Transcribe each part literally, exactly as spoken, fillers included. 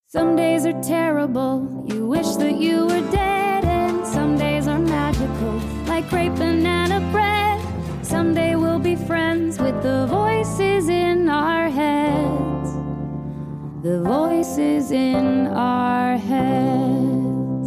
Some days are terrible, you wish that you were dead, and some days are magical, like grape banana bread. Someday we'll be friends with the voices in our heads, the voices in our heads.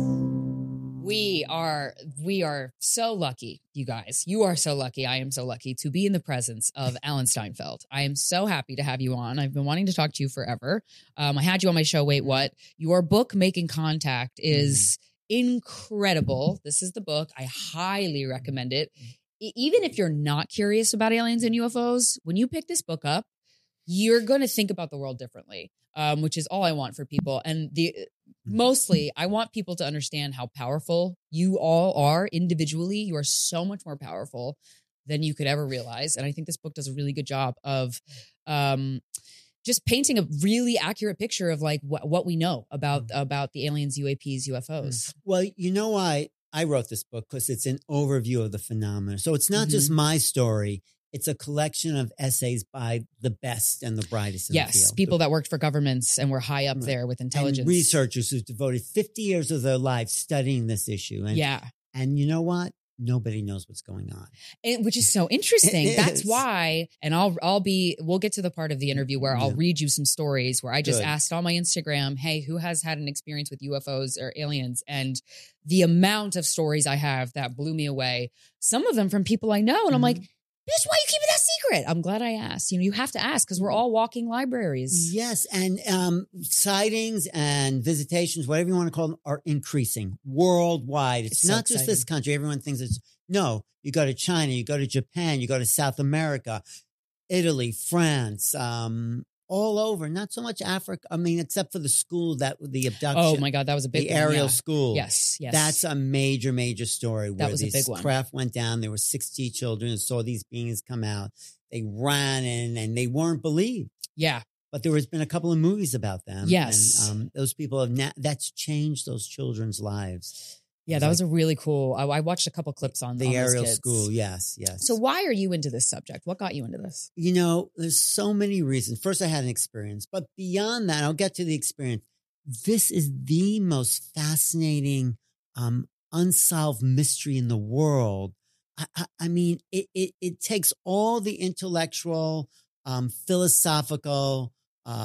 We are, we are so lucky, you guys. You are so lucky. I am so lucky to be in the presence of Alan Steinfeld. I am so happy to have you on. I've been wanting to talk to you forever. Um, I had you on my show, Wait What? Your book, Making Contact, is mm. incredible. This is the book. I highly recommend it. E- even if you're not curious about aliens and U F Os, when you pick this book up, you're going to think about the world differently, um, which is all I want for people. And the mostly, I want people to understand how powerful you all are individually. You are so much more powerful than you could ever realize. And I think this book does a really good job of um, just painting a really accurate picture of like wh- what we know about, about the aliens, U A Ps, U F Os. Well, you know why I wrote this book? Because it's an overview of the phenomena. So it's not mm-hmm. just my story. It's a collection of essays by the best and the brightest in yes, the field. People that worked for governments and were high up right. there with intelligence. And researchers who devoted fifty years of their life studying this issue. And, yeah. And you know what? Nobody knows what's going on. And, which is so interesting. It That's is. why, and I'll I'll be, we'll get to the part of the interview where yeah. I'll read you some stories where I just Good. asked on my Instagram, hey, who has had an experience with U F Os or aliens? And the amount of stories I have that blew me away. Some of them from people I know. And mm-hmm. I'm like, bitch, why are you keeping that secret? I'm glad I asked. You know, you have to ask because we're all walking libraries. Yes. And um, sightings and visitations, whatever you want to call them, are increasing worldwide. It's, It's not so just this country. Everyone thinks it's, no, you go to China, you go to Japan, you go to South America, Italy, France, um, all over. Not so much Africa. I mean, except for the school that the abduction. Oh my God, that was a big the one. Ariel yeah. school. Yes, yes. That's a major, major story. That where was a this big one. craft went down. There were sixty children who saw these beings come out. They ran in and they weren't believed. Yeah. But there has been a couple of movies about them. Yes. And um, those people have, na- that's changed those children's lives. Yeah, that like, was a really cool, I, I watched a couple clips on the on Ariel kids. School. Yes, yes. So why are you into this subject? What got you into this? You know, there's so many reasons. First, I had an experience, but beyond that, I'll get to the experience. This is the most fascinating, um, unsolved mystery in the world. I, I, I mean, it, it, it takes all the intellectual, um, philosophical, uh,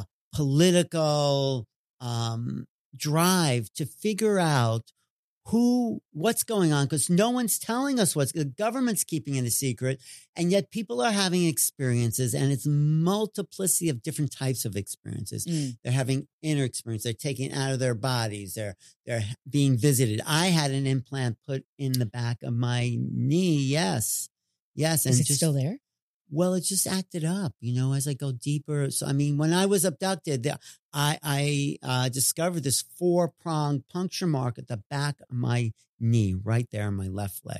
political, um, drive to figure out who, what's going on, because no one's telling us what's, the government's keeping it a secret, and yet people are having experiences, and it's multiplicity of different types of experiences. Mm. They're having inner experience. They're taking it out of their bodies. They're, they're being visited. I had an implant put in the back of my knee. Yes. Yes. Is and it just, still there? Well, it just acted up, you know, as I go deeper. So, I mean, when I was abducted, I, I uh, discovered this four-pronged puncture mark at the back of my knee, right there on my left leg.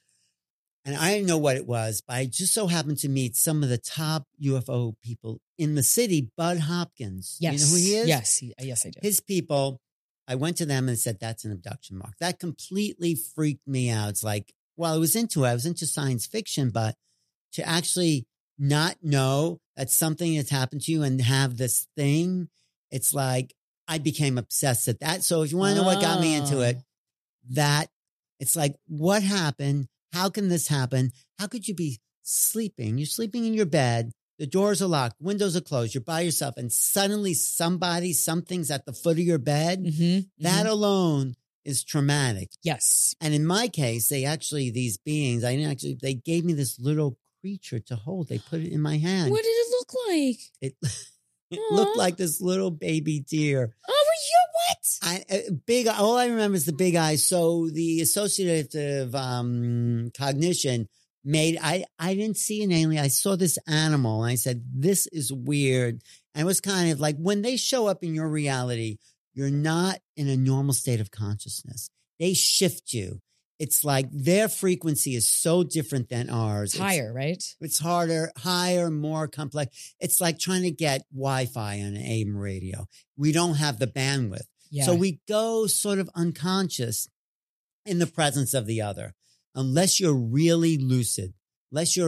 And I didn't know what it was, but I just so happened to meet some of the top U F O people in the city, Bud Hopkins. Yes. You know who he is? Yes. He, yes, I do. His people, I went to them and said, that's an abduction mark. That completely freaked me out. It's like, well, I was into it. I was into science fiction, but to actually not know that something has happened to you and have this thing, it's like I became obsessed with that. So if you want to know what got me into it, that it's like, what happened? How can this happen? How could you be sleeping? You're sleeping in your bed. The doors are locked. Windows are closed. You're by yourself. And suddenly somebody, something's at the foot of your bed. Mm-hmm, that mm-hmm. alone is traumatic. Yes. And in my case, they actually, these beings, I didn't actually, they gave me this little creature to hold. They put it in my hand. What did it look like? It, it looked like this little baby deer. Oh, you what? I, uh, big. All I remember is the big eyes. So the associative um, cognition made. I I didn't see an alien. I saw this animal, and I said, "This is weird." And it was kind of like when they show up in your reality, you're not in a normal state of consciousness. They shift you. It's like their frequency is so different than ours. It's higher, it's, right? It's harder, higher, more complex. It's like trying to get Wi-Fi on an A M radio. We don't have the bandwidth. Yeah. So we go sort of unconscious in the presence of the other. Unless you're really lucid, unless you're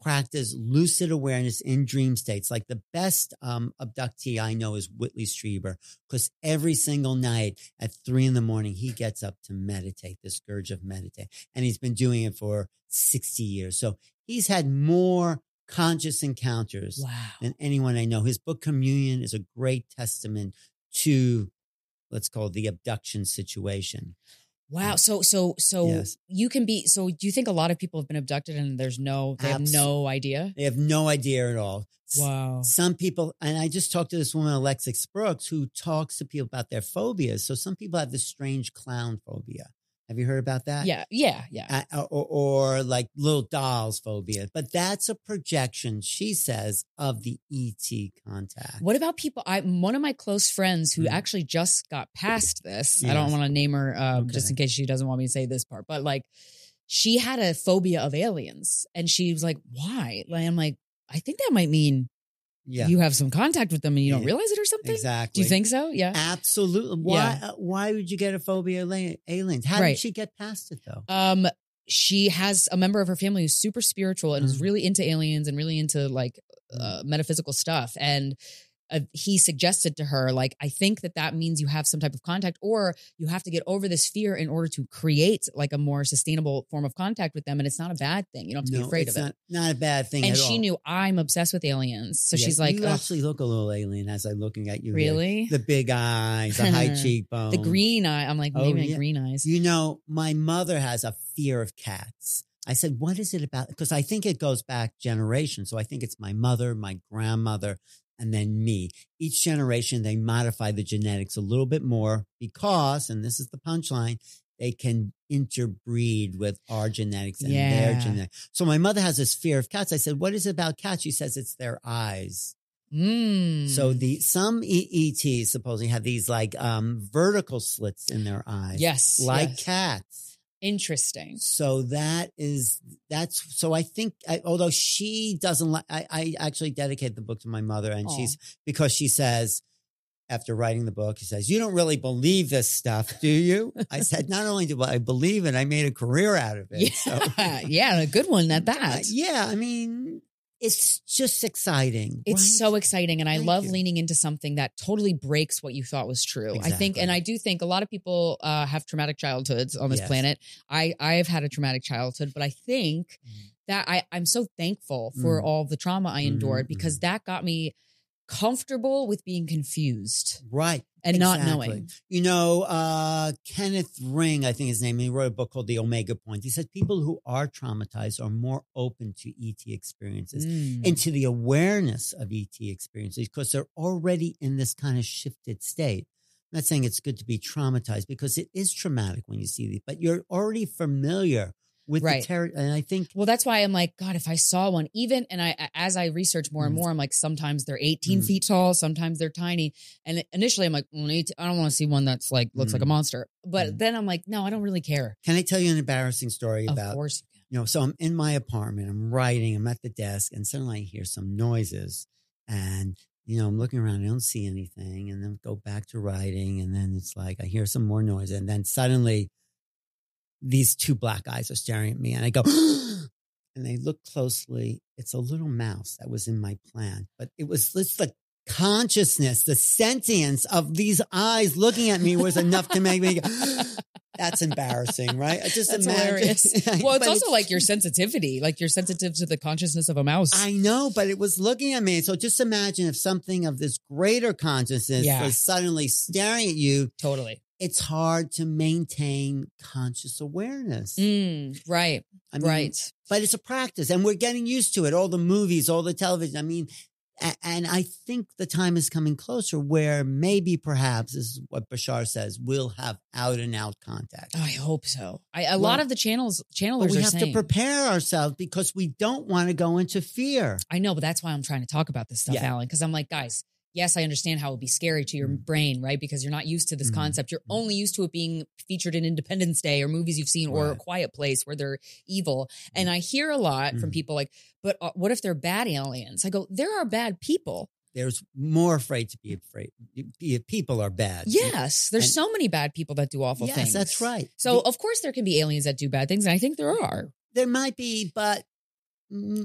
practice lucid awareness in dream states. Like the best um, abductee I know is Whitley Strieber, because every single night at three in the morning, he gets up to meditate, the scourge of meditate. And he's been doing it for sixty years. So he's had more conscious encounters Wow. than anyone I know. His book Communion is a great testament to, let's call it, the abduction situation. Wow. So, so, so Yes. you can be, so do you think a lot of people have been abducted and there's no, they have Abs- no idea? They have no idea at all. S- Wow. Some people, and I just talked to this woman, Alexis Brooks, who talks to people about their phobias. So some people have this strange clown phobia. Have you heard about that? Yeah. Yeah. Yeah. Uh, or, or like little dolls phobia. But that's a projection, she says, of the E T contact. What about people? I one of my close friends who Mm. actually just got past this. I Yes. don't want to name her um, Okay. just in case she doesn't want me to say this part, but like she had a phobia of aliens, and she was like, "Why?" Like I'm like, I think that might mean Yeah, you have some contact with them and you don't Yeah. realize it or something. exactly. Do you think so? Yeah. Absolutely. Why? Yeah. uh, why would you get a phobia of la- aliens? How Right. did she get past it though? Um, she has a member of her family who's super spiritual and is Mm. really into aliens and really into like uh, metaphysical stuff. And uh, he suggested to her, like, I think that that means you have some type of contact, or you have to get over this fear in order to create like a more sustainable form of contact with them. And it's not a bad thing. You don't have to be afraid it's of not, it. not a bad thing And at she all. knew I'm obsessed with aliens. So Yeah, she's like, you "Ugh, actually look a little alien as I'm looking at you. here. really? The big eyes, the high cheekbone, The green eye. I'm like, Oh, maybe yeah. my green eyes. You know, my mother has a fear of cats. I said, what is it about? Because I think it goes back generations. So I think it's my mother, my grandmother, and then me. Each generation, they modify the genetics a little bit more because, and this is the punchline, they can interbreed with our genetics and their Yeah. genetics. So my mother has this fear of cats. I said, what is it about cats? She says it's their eyes. Mm. So the some E- ETs supposedly have these like um vertical slits in their eyes. yes, Like yes. cats. Interesting. So that is, that's, so I think, I, although she doesn't like, I, I actually dedicate the book to my mother and Aw. she's, because she says, after writing the book, she says, you don't really believe this stuff, do you? I said, not only do I believe it, I made a career out of it. So, Yeah, yeah, a good one at uh, that. yeah, I mean, it's just exciting. It's right? so exciting. And I Thank love you. leaning into something that totally breaks what you thought was true. I think, Exactly. and I do think a lot of people uh, have traumatic childhoods on this Yes. planet. I, I've had a traumatic childhood, but I think Mm. that I, I'm so thankful for Mm. all the trauma I endured Mhm, because that got me comfortable with being confused Right. and not Exactly. knowing. You know, uh, Kenneth Ring, I think his name, he wrote a book called The Omega Point. He said people who are traumatized are more open to E T experiences Mm. and to the awareness of E T experiences because they're already in this kind of shifted state. I'm not saying it's good to be traumatized because it is traumatic when you see these, but you're already familiar with Right. the terror. And I think, Well, that's why I'm like, God, if I saw one, even, and I, as I research more and Mm. more, I'm like, sometimes they're eighteen Mm. feet tall, sometimes they're tiny. And initially I'm like, well, eighteen I don't want to see one that's like, looks like a Mm. monster. But Mm. then I'm like, no, I don't really care. can I tell you an embarrassing story Of about, course. you know, so I'm in my apartment, I'm writing, I'm at the desk, and suddenly I hear some noises. And, you know, I'm looking around, I don't see anything, and then go back to writing. And then it's like I hear some more noise. And then suddenly these two black eyes are staring at me, and I go, and they look closely. It's a little mouse that was in my plan, but it was it's the consciousness, the sentience of these eyes looking at me was enough to make me go, that's embarrassing, right? I just That's imagine. hilarious. Well, it's But also like your sensitivity, like you're sensitive to the consciousness of a mouse. I know, but it was looking at me. So just imagine if something of this greater consciousness Yeah. was suddenly staring at you. totally. It's hard to maintain conscious awareness. Mm, right. I mean, right. But it's a practice and we're getting used to it. All the movies, all the television. I mean, a- and I think the time is coming closer where maybe perhaps, this is what Bashar says, we'll have out and out contact. I hope so. I, a Well, lot of the channels, channelers But we are have saying, to prepare ourselves because we don't want to go into fear. I know, but that's why I'm trying to talk about this stuff, Yeah. Alan, because I'm like, guys, yes, I understand how it would be scary to your Mm. brain, right? Because you're not used to this Mm. concept. You're Mm. only used to it being featured in Independence Day or movies you've seen or A Right. Quiet Place where they're evil. And I hear a lot from Mm. people like, but uh, what if they're bad aliens? I go, there are bad people. There's more afraid to be afraid. Be- People are bad. Yes, there's And- so many bad people that do awful Yes, things. that's right. So, The- of course, there can be aliens that do bad things. And I think there are. there might be, but mm,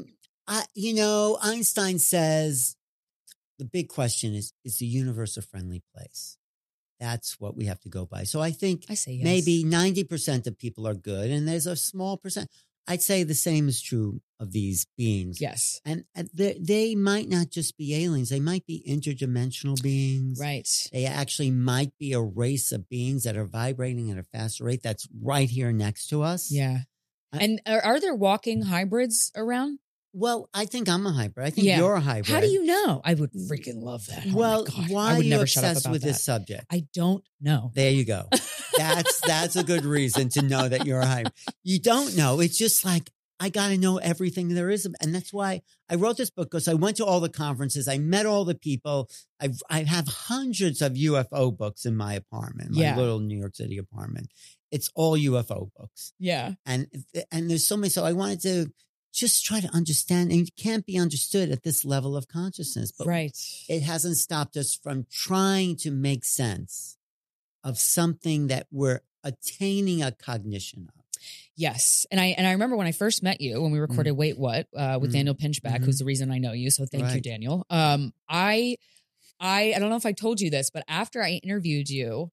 I, you know, Einstein says the big question is, is the universe a friendly place? That's what we have to go by. So I think I say yes. maybe ninety percent of people are good and there's a small percent. I'd say the same is true of these beings. Yes. And, and they, they might not just be aliens. They might be interdimensional beings. Right. They actually might be a race of beings that are vibrating at a faster rate that's right here next to us. Yeah. I- And are, are there walking hybrids around? Well, I think I'm a hybrid. I think Yeah. you're a hybrid. How do you know? I would freaking love that. Oh my Well, God. why I are would you never shut up obsessed about with that. this subject? I don't know. There you go. That's that's a good reason to know that you're a hybrid. You don't know. It's just like, I got to know everything there is. And that's why I wrote this book, because I went to all the conferences. I met all the people. I've, I have hundreds of U F O books in my apartment, my Yeah. little New York City apartment. It's all U F O books. Yeah. And, and there's so many. So I wanted to just try to understand, and it can't be understood at this level of consciousness, but Right. it hasn't stopped us from trying to make sense of something that we're attaining a cognition of. Yes. And I and I remember when I first met you, when we recorded Wait What uh, with Mm. Daniel Pinchback, Mhm. who's the reason I know you. So thank you, Right. Daniel. Um, I I I don't know if I told you this, but after I interviewed you,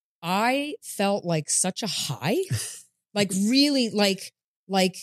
I felt like such a high. Like really like like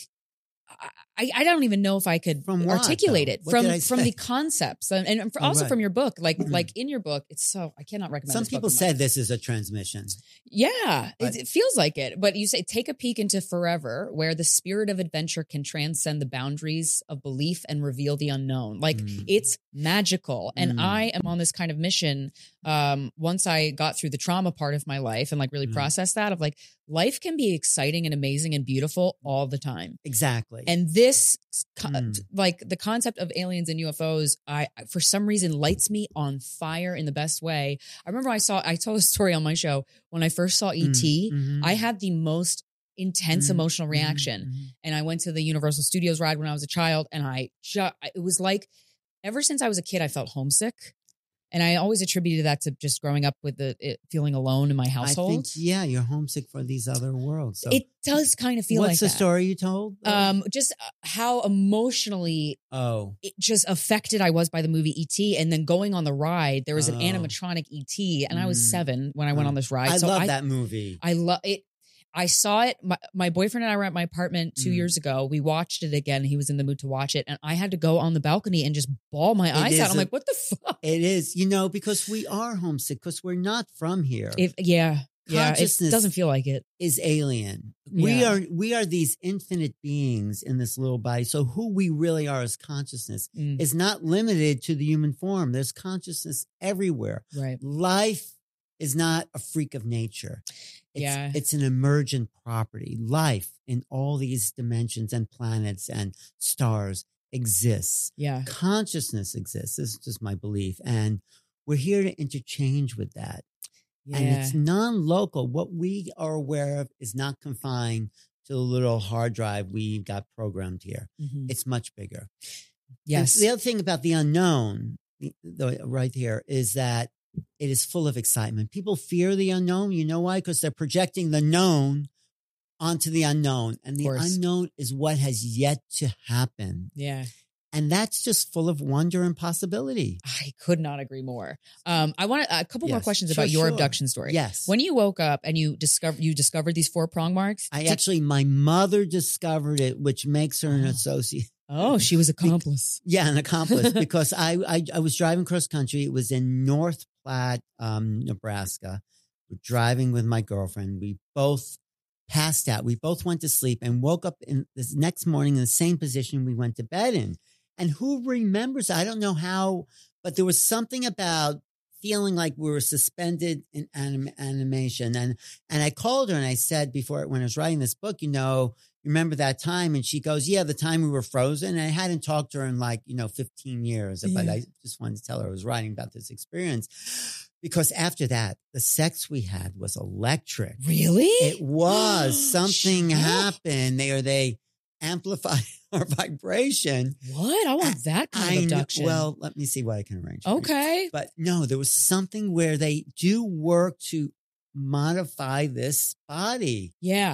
I, I don't even know if I could From what, articulate though? it What from did I from say? the concepts and, and Oh, also right. from your book. Like Mhm. like in your book, it's so I cannot recommend. Some this book people enough. said this is a transmission. Yeah, But- it, it feels like it. But you say, take a peek into forever, where the spirit of adventure can transcend the boundaries of belief and reveal the unknown. Like Mm. it's magical. And Mm. I am on this kind of mission. Um, once I got through the trauma part of my life and like really Mm. processed that, of like life can be exciting and amazing and beautiful all the time. Exactly. And this, co- Mm. like the concept of aliens and U F Os, I for some reason lights me on fire in the best way. I remember I saw, I told a story on my show when I first saw E T. Mhm. I had the most intense Mhm. emotional reaction, Mhm. and I went to the Universal Studios ride when I was a child, and I just, it was like ever since I was a kid, I felt homesick. And I always attributed that to just growing up with the it, feeling alone in my I household. think, yeah, you're homesick for these other worlds. So It does kind of feel what's like the that. story you told? Um, just uh, how emotionally oh, it just affected I was by the movie E T, and then going on the ride, there was an Oh. animatronic E T, and I was Mm. seven when I went Oh. on this ride. I so love I, that movie. I love it. I saw it. My, my boyfriend and I were at my apartment two Mm. years ago. We watched it again. He was in the mood to watch it, and I had to go on the balcony and just bawl my eyes is out. I'm a- like, what the fuck? It is, you know, because we are homesick, because we're not from here. If, yeah, yeah. It Consciousness- doesn't feel like it. is alien. We Yeah. are we are these infinite beings in this little body. So who we really are as consciousness Mm, is not limited to the human form. There's consciousness everywhere. right. Life is not a freak of nature. It's, Yeah. it's an emergent property. Life in all these dimensions and planets and stars exists. Yeah. Consciousness exists. This is just my belief. And we're here to interchange with that. Yeah. And it's non-local. What we are aware of is not confined to the little hard drive we got programmed here. Mhm. It's much bigger. Yes. And the other thing about the unknown, the, the, right here, is that it is full of excitement. People fear the unknown. You know why? Because they're projecting the known onto the unknown. And the course. unknown is what has yet to happen. Yeah. And that's just full of wonder and possibility. I could not agree more. Um, I want a couple more Yes. questions Sure, about your sure. abduction story. Yes. When you woke up and you discovered you discovered these four prong marks. I did- actually, my mother discovered it, which makes her an Oh. associate. oh, she was accomplice. Yeah, an accomplice, because I, I I was driving cross country. It was in North Platte, um, Nebraska. We're driving with my girlfriend. We both passed out. We both went to sleep and woke up in this next morning in the same position we went to bed in. And who remembers? I don't know how, but there was something about feeling like we were suspended in anim- animation. And and I called her and I said before, when I was writing this book, you know, remember that time? And she goes, yeah, the time we were frozen. And I hadn't talked to her in like, you know, fifteen years, but Yeah. I just wanted to tell her I was writing about this experience. Because after that, the sex we had was electric. Really? It was. Something Shit. happened. They or they amplified our vibration. What? I want that kind I of know- abduction. well, let me see what I can arrange. for you. okay. But no, there was something where they do work to modify this body. Yeah.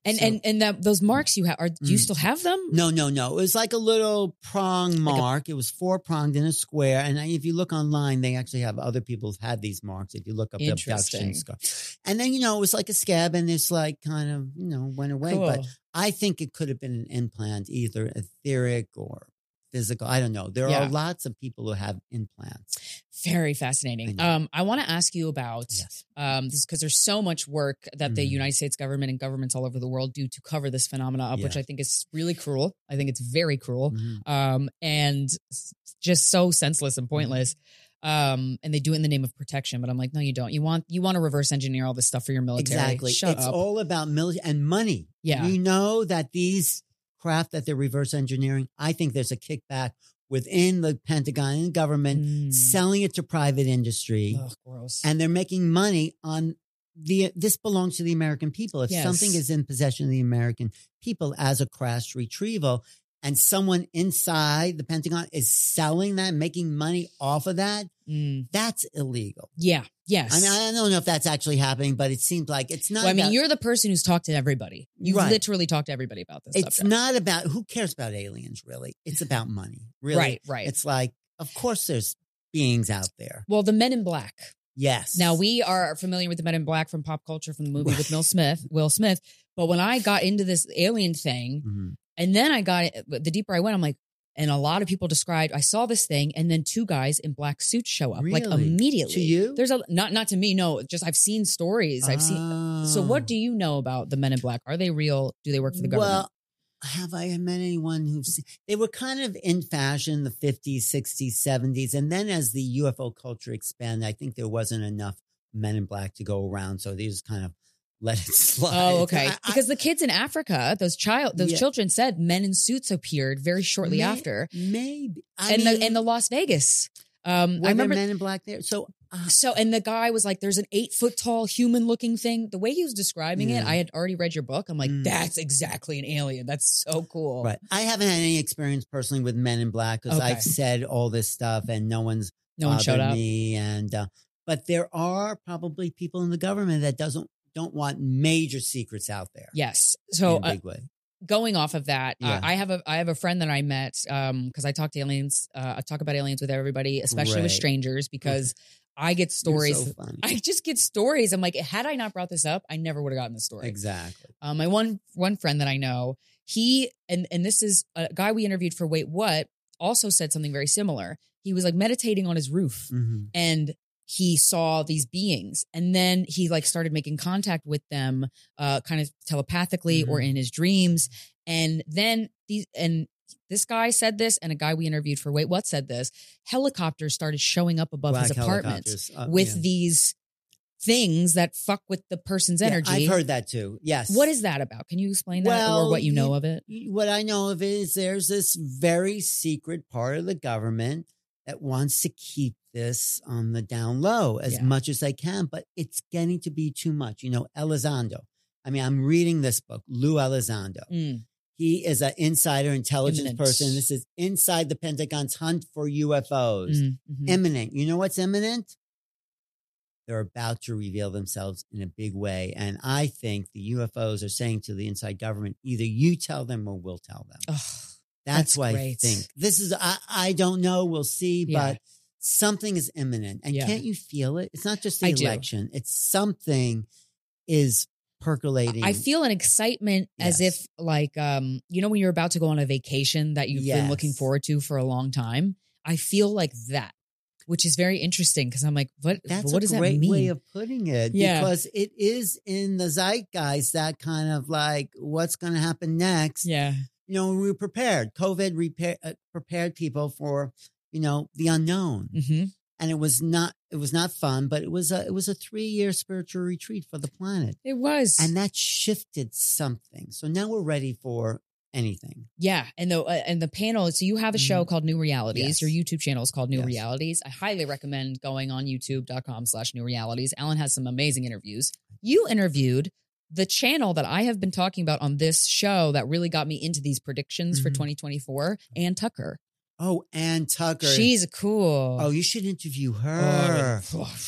And So- and and that those marks you have are do you Mm. still have them? No, no, no. It was like a little prong Like a- mark. it was four pronged in a square. And if you look online, they actually have other people who've had these marks. If you look up the abduction Interesting. scar. And then, you know, it was like a scab and it's like kind of, you know, went away. Cool. But I think it could have been an implant, either etheric or physical. I don't know. There Yeah. are lots of people who have implants. Very fascinating. I know. Um, I want to ask you about Yes. um, this because there's so much work that the Mhm. United States government and governments all over the world do to cover this phenomena up, which Yeah. I think is really cruel. I think it's very cruel, Mhm. um, and s- just so senseless and pointless. Um, and they do it in the name of protection, but I'm like, no, you don't. You want you want to reverse engineer all this stuff for your military. Exactly. Shut it's up. all about military and money. Yeah. We know that these craft that they're reverse engineering, I think there's a kickback within the Pentagon and government Mm. selling it to private industry. Ugh, gross. And they're making money on the, this belongs to the American people. If Yes. something is in possession of the American people as a crash retrieval and someone inside the Pentagon is selling that, making money off of that, Mm. that's illegal. Yeah. Yes. I mean, I don't know if that's actually happening, but it seems like it's not. Well, I mean, about- you're the person who's talked to everybody. You've Right. literally talked to everybody about this. It's subject. not about who cares about aliens, really. It's about money, really. Right, right. It's like, of course, there's beings out there. Well, the Men in Black. Yes. Now we are familiar with the Men in Black from pop culture, from the movie with Will Smith. Will Smith. But when I got into this alien thing, Mhm. and then I got it, the deeper I went, I'm like, and a lot of people described, I saw this thing, and then two guys in black suits show up, like Really? immediately. To you? There's a not not to me, no. Just I've seen stories. I've seen. So what do you know about the Men in Black? Are they real? Do they work for the government? Well, have I met anyone who's they were kind of in fashion in the fifties, sixties, seventies. And then as the U F O culture expanded, I think there wasn't enough Men in Black to go around. So they just kind of let it slide. Oh, okay. I- I- Because the kids in Africa, those child, those Yeah. children said men in suits appeared very shortly May- after, Maybe. I and mean, the and the Las Vegas. Um, were I there remember. Men in Black there. So uh, So, and the guy was like, there's an eight foot tall human looking thing. The way he was describing it, Yeah. I had already read your book. I'm like, Mm. that's exactly an alien. That's so cool. right. I haven't had any experience personally with Men in Black because Okay. I've said all this stuff and no one's No one showed bothered up. me. And uh, but there are probably people in the government that doesn't don't want major secrets out there. Yes. So, in a uh, big way. going off of that, uh, Yeah. I have a I have a friend that I met um because I talk to aliens. Uh, I talk about aliens with everybody, especially with Great. strangers, because I get stories. You're so funny. I just get stories. I'm like, had I not brought this up, I never would have gotten the story. Exactly. Um, my one one friend that I know, he and and this is a guy we interviewed for Wait What, also said something very similar. He was like meditating on his roof, Mhm. and he saw these beings, and then he like started making contact with them, uh, kind of telepathically or Mhm. in his dreams. And then these and this guy said this, and a guy we interviewed for Wait What said this. Helicopters started showing up above Black his apartment helicopters, uh, with yeah. these things that fuck with the person's Yeah, energy. I've heard that too. Yes. What is that about? Can you explain that Well, or what you know you- of it? What I know of is there's this very secret part of the government that wants to keep this on the down low as Yeah. much as they can, but it's getting to be too much. You know, Elizondo. I mean, I'm reading this book, Lou Elizondo. Mm. He is an insider intelligence Imminent. person. This is inside the Pentagon's hunt for U F Os. Mm, mhm. Imminent. You know what's imminent? They're about to reveal themselves in a big way. And I think the U F Os are saying to the inside government, either you tell them or we'll tell them. Ugh, That's, that's why great. I think this is, I, I don't know. We'll see, Yeah. but something is imminent. And Yeah. can't you feel it? It's not just the I do. election. It's something is percolating. I feel an excitement as Yes. if like um you know when you're about to go on a vacation that you've been looking Yes. forward to for a long time. I feel like that, which is very interesting because I'm like, what That's what a does great that mean? way of putting it. Yeah. Because it is in the zeitgeist, that kind of like what's going to happen next. yeah. You know, we were prepared. COVID repair, uh, prepared people for, you know, the unknown. hmm And it was not, it was not fun, but it was a, it was a three year spiritual retreat for the planet. It was. And that shifted something. So now we're ready for anything. Yeah, and the uh, and the panel. So you have a show Mhm. called New Realities. Yes. Your YouTube channel is called New Yes. Realities. I highly recommend going on YouTube dot com slash New Realities. Alan has some amazing interviews. You interviewed the channel that I have been talking about on this show that really got me into these predictions for Mhm. twenty twenty-four. Ann Tucker. Oh, Ann Tucker. She's cool. Oh, you should interview her. Oh,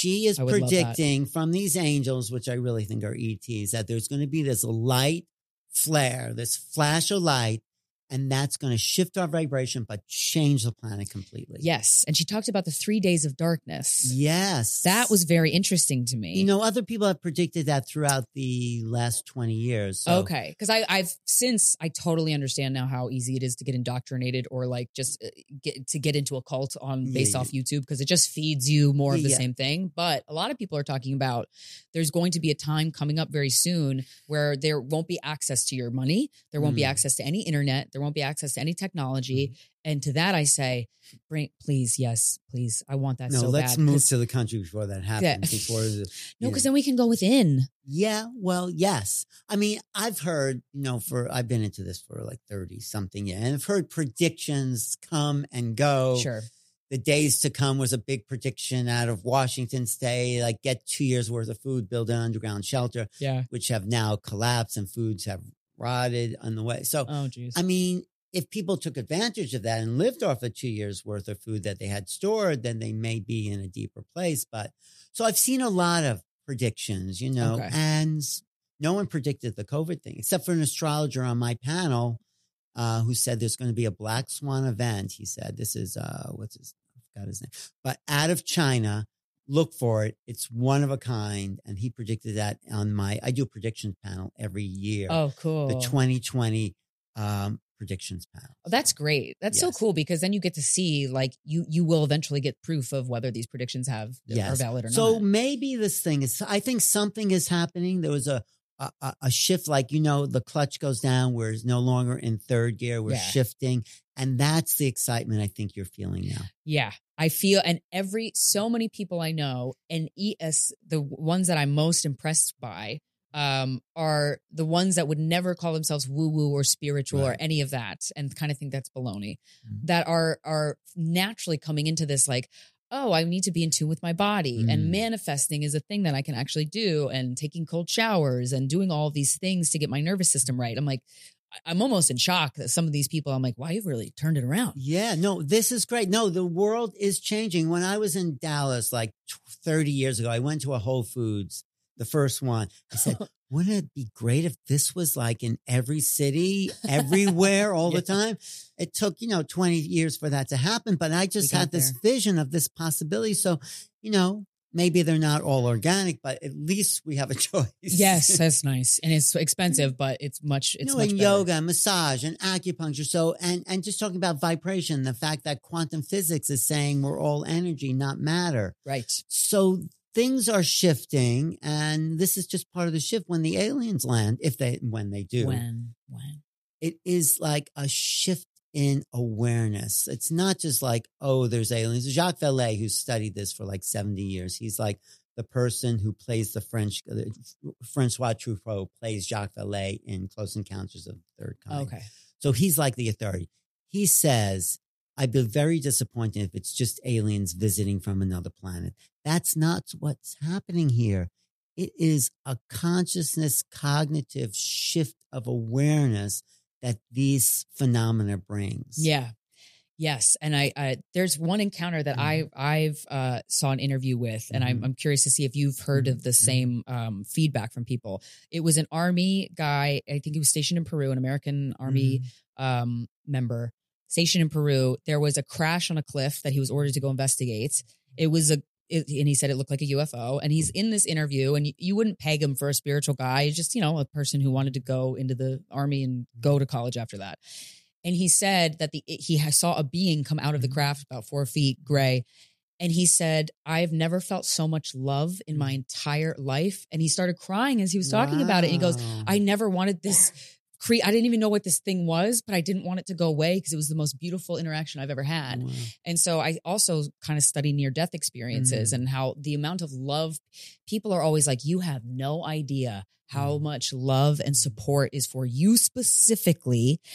she is I would love that. predicting from these angels, which I really think are E Ts, that there's going to be this light flare, this flash of light, and that's going to shift our vibration, but change the planet completely. Yes. And she talked about the three days of darkness. Yes. That was very interesting to me. You know, other people have predicted that throughout the last twenty years. So. Okay. Because I I've since I totally understand now how easy it is to get indoctrinated or like just uh, get to get into a cult on based Yeah, off YouTube because it just feeds you more of the Yeah. same thing. But a lot of people are talking about there's going to be a time coming up very soon where there won't be access to your money. There won't be Mm. access to any internet. There won't be access to any technology. And to that I say, bring please, yes, please. I want that No, so let's bad. move 'Cause- to the country before that happens. Yeah. Before the, No, you because know. then we can go within. Yeah, well, yes. I mean, I've heard, you know, for I've been into this for like thirty something years, and I've heard predictions come and go. Sure. The days to come was a big prediction out of Washington State, like get two years worth of food, build an underground shelter, Yeah. which have now collapsed and foods have rotted on the way. So, Oh, geez. I mean, if people took advantage of that and lived off of two years worth of food that they had stored, then they may be in a deeper place. But so I've seen a lot of predictions, you know, Okay. and no one predicted the COVID thing except for an astrologer on my panel uh, who said there's going to be a black swan event. He said, this is, uh, what's his, I forgot his name, but out of China, look for it. It's one of a kind. And he predicted that on my, I do a predictions panel every year. Oh, cool. The twenty twenty um, predictions panel. Oh, that's great. That's so Yes. cool because then you get to see like you you will eventually get proof of whether these predictions have are Yes. valid or So not. maybe this thing is, I think something is happening. There was a, a, a shift, like, you know, the clutch goes down. We're no longer in third gear. We're Yeah. shifting. And that's the excitement I think you're feeling now. Yeah, I feel and every so many people I know and E S the ones that I'm most impressed by um are the ones that would never call themselves woo woo or spiritual or Right. any of that and kind of think that's baloney Mhm. that are are naturally coming into this like oh, I need to be in tune with my body. Mm. And manifesting is a thing that I can actually do, and taking cold showers and doing all these things to get my nervous system right. I'm like, I- I'm almost in shock that some of these people, I'm like, wow, you've really turned it around. Yeah, no, this is great. No, the world is changing. When I was in Dallas like thirty years ago, I went to a Whole Foods, the first one. I said, wouldn't it be great if this was like in every city, everywhere, all Yeah. the time? It took, you know, twenty years for that to happen, but I just We got had this there. vision of this possibility. So, you know, maybe they're not all organic, but at least we have a choice. Yes, that's nice. And it's expensive, but it's much, it's you know, much and better. yoga, and massage, and acupuncture. So, and and just talking about vibration, the fact that quantum physics is saying we're all energy, not matter. Right. So things are shifting, and this is just part of the shift. When the aliens land, if they when they do, When, when. it is like a shift in awareness. It's not just like, oh, there's aliens. Jacques Vallée, who studied this for like seventy years, he's like the person who plays the French, uh, Francois Truffaut plays Jacques Vallée in Close Encounters of the Third Kind. Okay. So he's like the authority. He says, I'd be very disappointed if it's just aliens visiting from another planet. That's not what's happening here. It is a consciousness, cognitive shift of awareness that these phenomena brings. Yeah. Yes. And I, I there's one encounter that I, I've uh, saw an interview with, and I'm, Mhm. I'm curious to see if you've heard of the Mhm. same um, feedback from people. It was an army guy. I think he was stationed in Peru, an American army um, member stationed in Peru. There was a crash on a cliff that he was ordered to go investigate. It was a, it, and he said it looked like a U F O. And he's in this interview, and you, you wouldn't peg him for a spiritual guy. He's just, you know, a person who wanted to go into the army and go to college after that. And he said that the he saw a being come out of the craft about four feet gray. And he said, I've never felt so much love in my entire life. And he started crying as he was talking about it. And he goes, Wow. I never wanted this. Cre- I didn't even know what this thing was, but I didn't want it to go away because it was the most beautiful interaction I've ever had. Wow. And so I also kind of study near death experiences Mm. and how the amount of love, people are always like, you have no idea how Mm. much love and support is for you specifically.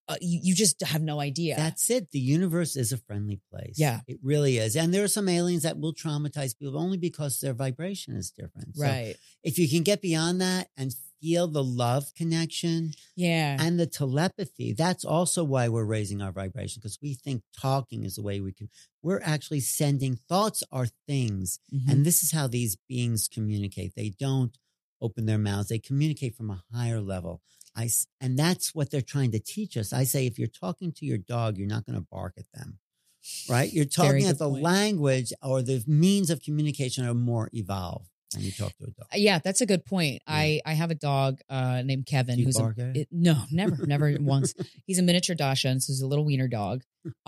uh, you, you just have no idea. That's it. The universe is a friendly place. Yeah. It really is. And there are some aliens that will traumatize people only because their vibration is different. So right. if you can get beyond that and feel the love connection Yeah. and the telepathy, that's also why we're raising our vibration, because we think talking is the way we can. We're actually sending thoughts are things. Mhm. And this is how these beings communicate. They don't open their mouths. They communicate from a higher level. I, s- and that's what they're trying to teach us. I say, if you're talking to your dog, you're not going to bark at them, right? You're Very talking good at the point. language or the means of communication are more evolved when you talk to a dog. Yeah, that's a good point. Yeah. I, I have a dog uh, named Kevin. Do you who's bark a, at it? it, no, never, never once. He's a miniature Dachshund, so he's a little wiener dog.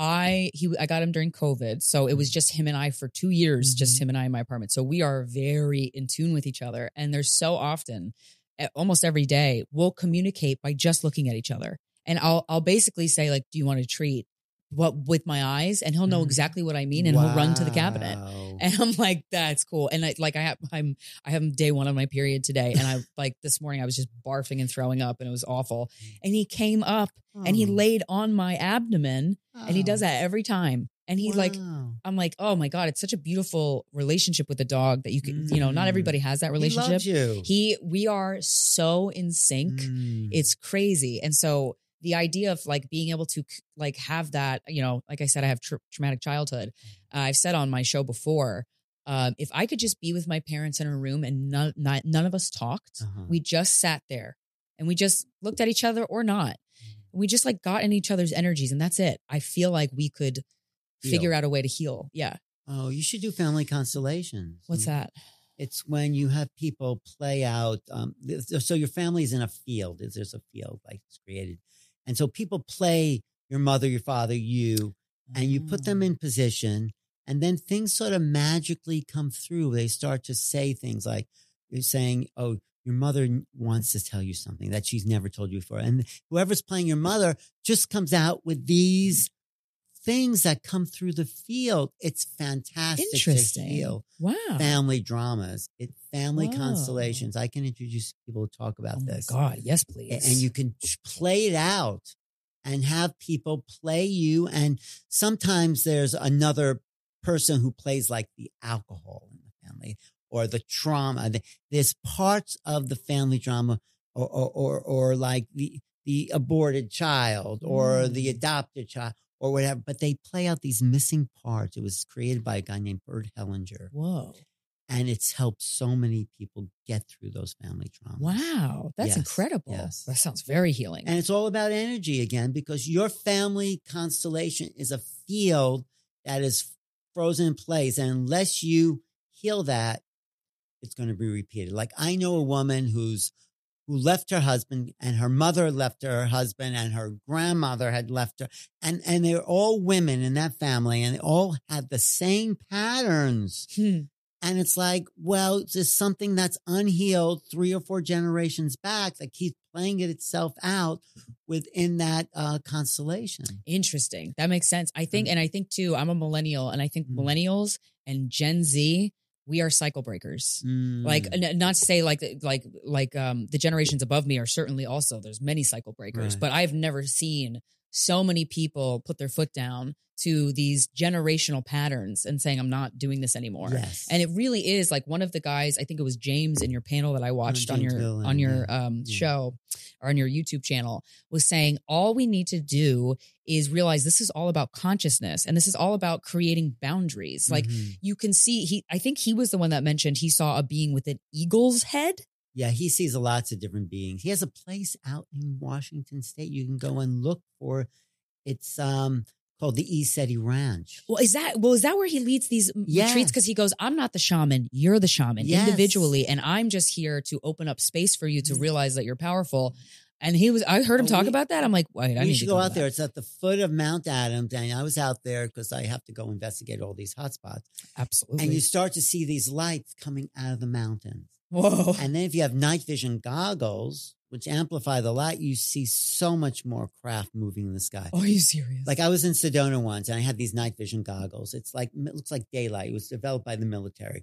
I he I got him during COVID, so it was just him and I for two years, just Mm-hmm. him and I in my apartment. So we are very in tune with each other, and there's so often, eh, almost every day, we'll communicate by just looking at each other, and I'll I'll basically say like, "Do you want a treat?" What with my eyes, and he'll know Mhm. exactly what I mean, and he'll run to the cabinet. Wow. And I'm like, that's cool. And I, like, I have, I'm, I have day one of my period today. And I like this morning, I was just barfing and throwing up and it was awful. And he came up and he Oh. laid on my abdomen and he does Oh. that every time. And he's like, Wow. I'm like, oh my God, it's such a beautiful relationship with a dog that you can, you know, not Mm. everybody has that He relationship. loves you. He, we are so in sync. Mm. It's crazy. And so the idea of like being able to like have that, you know, like I said, I have tra- traumatic childhood. Uh, I've said on my show before, um, if I could just be with my parents in a room and none, not, none of us talked, Uh-huh. we just sat there and we just looked at each other or not. We just like got in each other's energies and that's it. I feel like we could Heal. figure out a way to heal. Yeah. Oh, you should do family constellations. What's that? It's when you have people play out. Um, th- so your family's in a field. There's a field like it's created. And so people play your mother, your father, you, and you put them in position. And then things sort of magically come through. They start to say things like you're saying, oh, your mother wants to tell you something that she's never told you before. And whoever's playing your mother just comes out with these things that come through the field. It's fantastic Interesting. to heal Wow. family dramas. It family Whoa. constellations. I can introduce people to talk about Oh my this. God. Yes, A- please. And you can ch- play it out and have people play you. And sometimes there's another person who plays like the alcohol in the family or the trauma. The- There's parts of the family drama or, or, or, or like the, the aborted child or Mm. the adopted child or whatever, but they play out these missing parts. It was created by a guy named Bert Hellinger. Whoa. And it's helped so many people get through those family traumas. Wow. That's Yes, incredible. yes. That sounds very healing. And it's all about energy again, because your family constellation is a field that is frozen in place. And unless you heal that, it's going to be repeated. Like I know a woman who's who left her husband and her mother left her husband and her grandmother had left her. And, and they're all women in that family and they all had the same patterns. Hmm. And it's like, well, there's something that's unhealed three or four generations back that keeps playing it itself out within that uh, constellation. Interesting. That makes sense. I think, Mm. and I think too, I'm a millennial and I think Mm. millennials and Gen Z, we are cycle breakers. Like, Mm. n- not to say like, like, like, um, the generations above me are certainly also, there's many cycle breakers, Right. but I've never seen so many people put their foot down to these generational patterns and saying, I'm not doing this anymore. Yes. And it really is like one of the guys, I think it was James in your panel that I watched on James your Villan, on your yeah. um, Yeah. show or on your YouTube channel, was saying all we need to do is realize this is all about consciousness and this is all about creating boundaries. Like Mhm. you can see, he I think he was the one that mentioned he saw a being with an eagle's head. Yeah, he sees lots of different beings. He has a place out in Washington State you can go and look for. It's um called the East-Seti Ranch. Well, is that well? Is that where he leads these Yes. retreats? Because he goes, "I'm not the shaman. You're the shaman Yes. individually, and I'm just here to open up space for you to Mhm. realize that you're powerful." And he was, I heard him Oh, talk we- about that. I'm like, wait, I you need should to go to out there. that. It's at the foot of Mount Adams, and I was out there because I have to go investigate all these hotspots. Absolutely. And you start to see these lights coming out of the mountains. Whoa. And then if you have night vision goggles, which amplify the light, you see so much more craft moving in the sky. Are you serious? Like I was in Sedona once and I had these night vision goggles. It's like, it looks like daylight. It was developed by the military.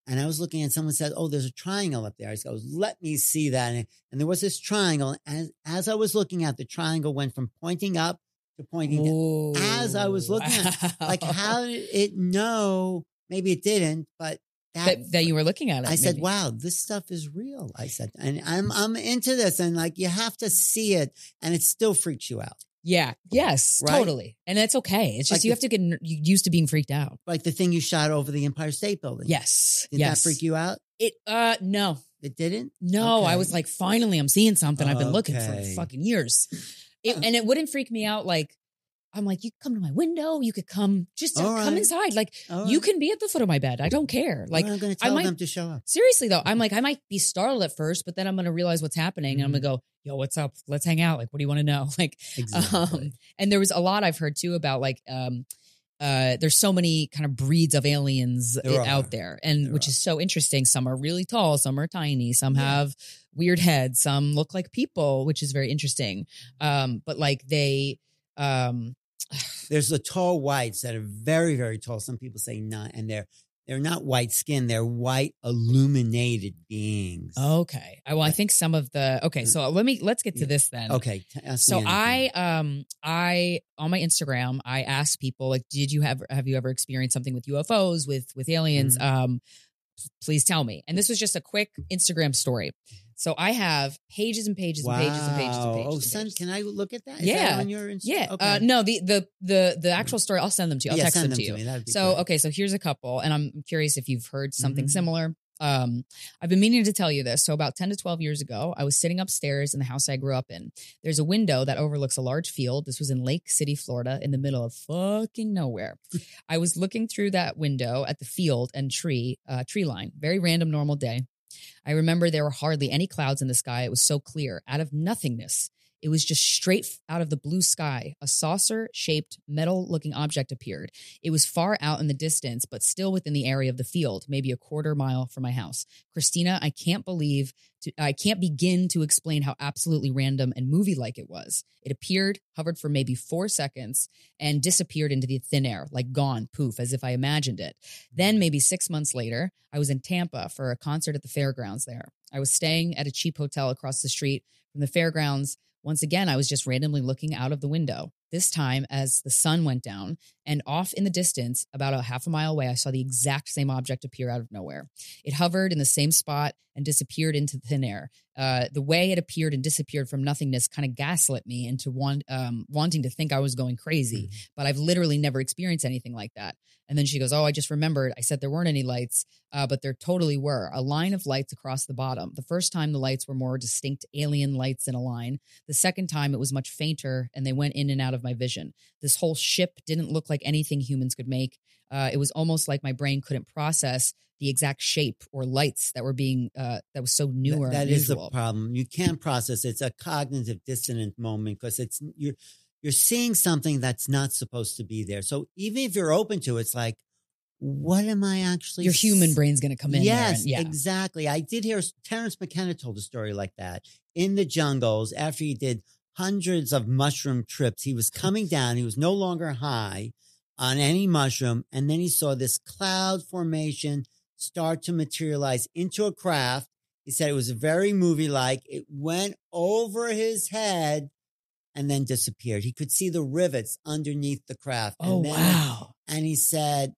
And I was looking and someone said, oh, there's a triangle up there. I goes, let me see that. And, and there was this triangle. As, as I was looking at the triangle went from pointing up to pointing Ooh. down. As I was looking at it, like, how did it know? Maybe it didn't, but that, that, that you were looking at it. I maybe. said, wow, this stuff is real. I said, and I'm, I'm into this. And like, you have to see it and it still freaks you out. Yeah. Yes, Right? totally. And that's okay. It's just Like you the- have to get n- used to being freaked out. Like the thing you shot over the Empire State Building. Yes. Did yes. that freak you out? It, uh, no. It didn't? No, I Okay. was like, finally, I'm seeing something I've been looking for Okay. fucking years. It, and it wouldn't freak me out. Like, I'm like, you come to my window. You could come, just uh, All come right. inside. Like, All you right. can be at the foot of my bed. I don't care. Like, Well, I'm going to I tell might- them to show up. seriously though, I'm like, I might be startled at first, but then I'm going to realize what's happening. And I'm going to go, yo, what's up? Let's hang out. Like, what do you want to know? Like, Exactly. um, and there was a lot I've heard too about like, um, uh, there's so many kind of breeds of aliens There i- out are. there, and There which are. is so interesting. Some are really tall, some are tiny, some Yeah. have weird heads, some look like people, which is very interesting. Um, but like they, um, There's the tall whites that are very, very tall. Some people say not, and they're they're not white skin. They're white illuminated beings. okay, I, well, I think some of the okay. So let me let's get to Yeah. this then. Okay. t- ask So me I anything. um I on my Instagram I asked people like, did you have have you ever experienced something with U F Os, with with aliens? Mm-hmm. Um, please tell me. And this was just a quick Instagram story. So I have pages and pages and pages and pages and Wow. pages. Oh, and send, pages. can I look at that? Is Yeah. that on your Insta- Yeah. Okay. Uh, no, the the the the actual story. I'll send them to you. I'll yeah, text send them them to you. me. That'd be So great. okay, so here's a couple, and I'm curious if you've heard something Mhm. similar. Um, I've been meaning to tell you this. So about ten to twelve years ago, I was sitting upstairs in the house I grew up in. There's a window that overlooks a large field. This was in Lake City, Florida, in the middle of fucking nowhere. I was looking through that window at the field and tree, uh, tree line. Very random, normal day. I remember there were hardly any clouds in the sky. It was so clear. Out of nothingness, it was just straight f- out of the blue sky. A saucer-shaped, metal-looking object appeared. It was far out in the distance, but still within the area of the field, maybe a quarter mile from my house. Christina, I can't believe, to, I can't begin to explain how absolutely random and movie-like it was. It appeared, hovered for maybe four seconds, and disappeared into the thin air, like gone, poof, as if I imagined it. Then, maybe six months later, I was in Tampa for a concert at the fairgrounds there. I was staying at a cheap hotel across the street from the fairgrounds. Once again, I was just randomly looking out of the window. This time, as the sun went down, and off in the distance, about a half a mile away, I saw the exact same object appear out of nowhere. It hovered in the same spot and disappeared into thin air. Uh, the way it appeared and disappeared from nothingness kind of gaslit me into want, um, wanting to think I was going crazy. Mhm. But I've literally never experienced anything like that. And then she goes, oh, I just remembered. I said there weren't any lights, uh, but there totally were. A line of lights across the bottom. The first time the lights were more distinct alien lights in a line. The second time it was much fainter and they went in and out of my vision. This whole ship didn't look like anything humans could make. Uh, it was almost like my brain couldn't process the exact shape or lights that were being, uh, that was so new That- or that is the unusual. problem. You can't process. It's a cognitive dissonant moment because it's you're you're seeing something that's not supposed to be there. So even if you're open to it, it's like, what am I actually? Your human s- brain's going to come in there. Yes, And, yeah. exactly. I did hear Terrence McKenna told a story like that in the jungles after he did hundreds of mushroom trips. He was coming down. He was no longer high on any mushroom. And then he saw this cloud formation start to materialize into a craft. He said it was very movie-like. It went over his head and then disappeared. He could see the rivets underneath the craft. Oh, and then, wow. And he said,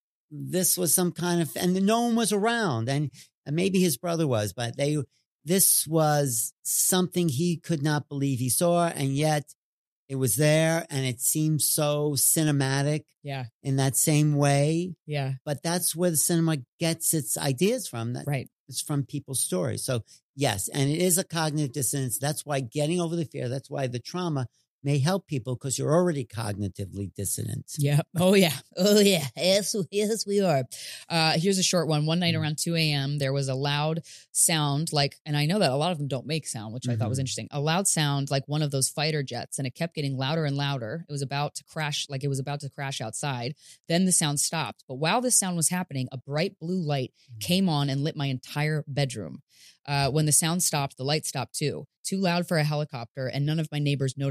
this was some kind of, and no one was around. And, and maybe his brother was, but they, this was something he could not believe he saw. And yet it was there and it seemed so cinematic Yeah. in that same way. Yeah. But that's where the cinema gets its ideas from. That Right. It's from people's stories. So yes, and it is a cognitive dissonance. That's why getting over the fear, that's why the trauma may help people because you're already cognitively dissonant. Yeah. Oh, yeah. Oh, yeah. Yes, yes, we are. Uh, here's a short one. One night around two a.m., there was a loud sound like, and I know that a lot of them don't make sound, which I thought was Mhm. interesting. A loud sound like one of those fighter jets, and it kept getting louder and louder. It was about to crash, like it was about to crash outside. Then the sound stopped. But while this sound was happening, a bright blue light Mhm. came on and lit my entire bedroom. Uh, when the sound stopped, the light stopped too. Too loud for a helicopter, and none of my neighbors noticed this.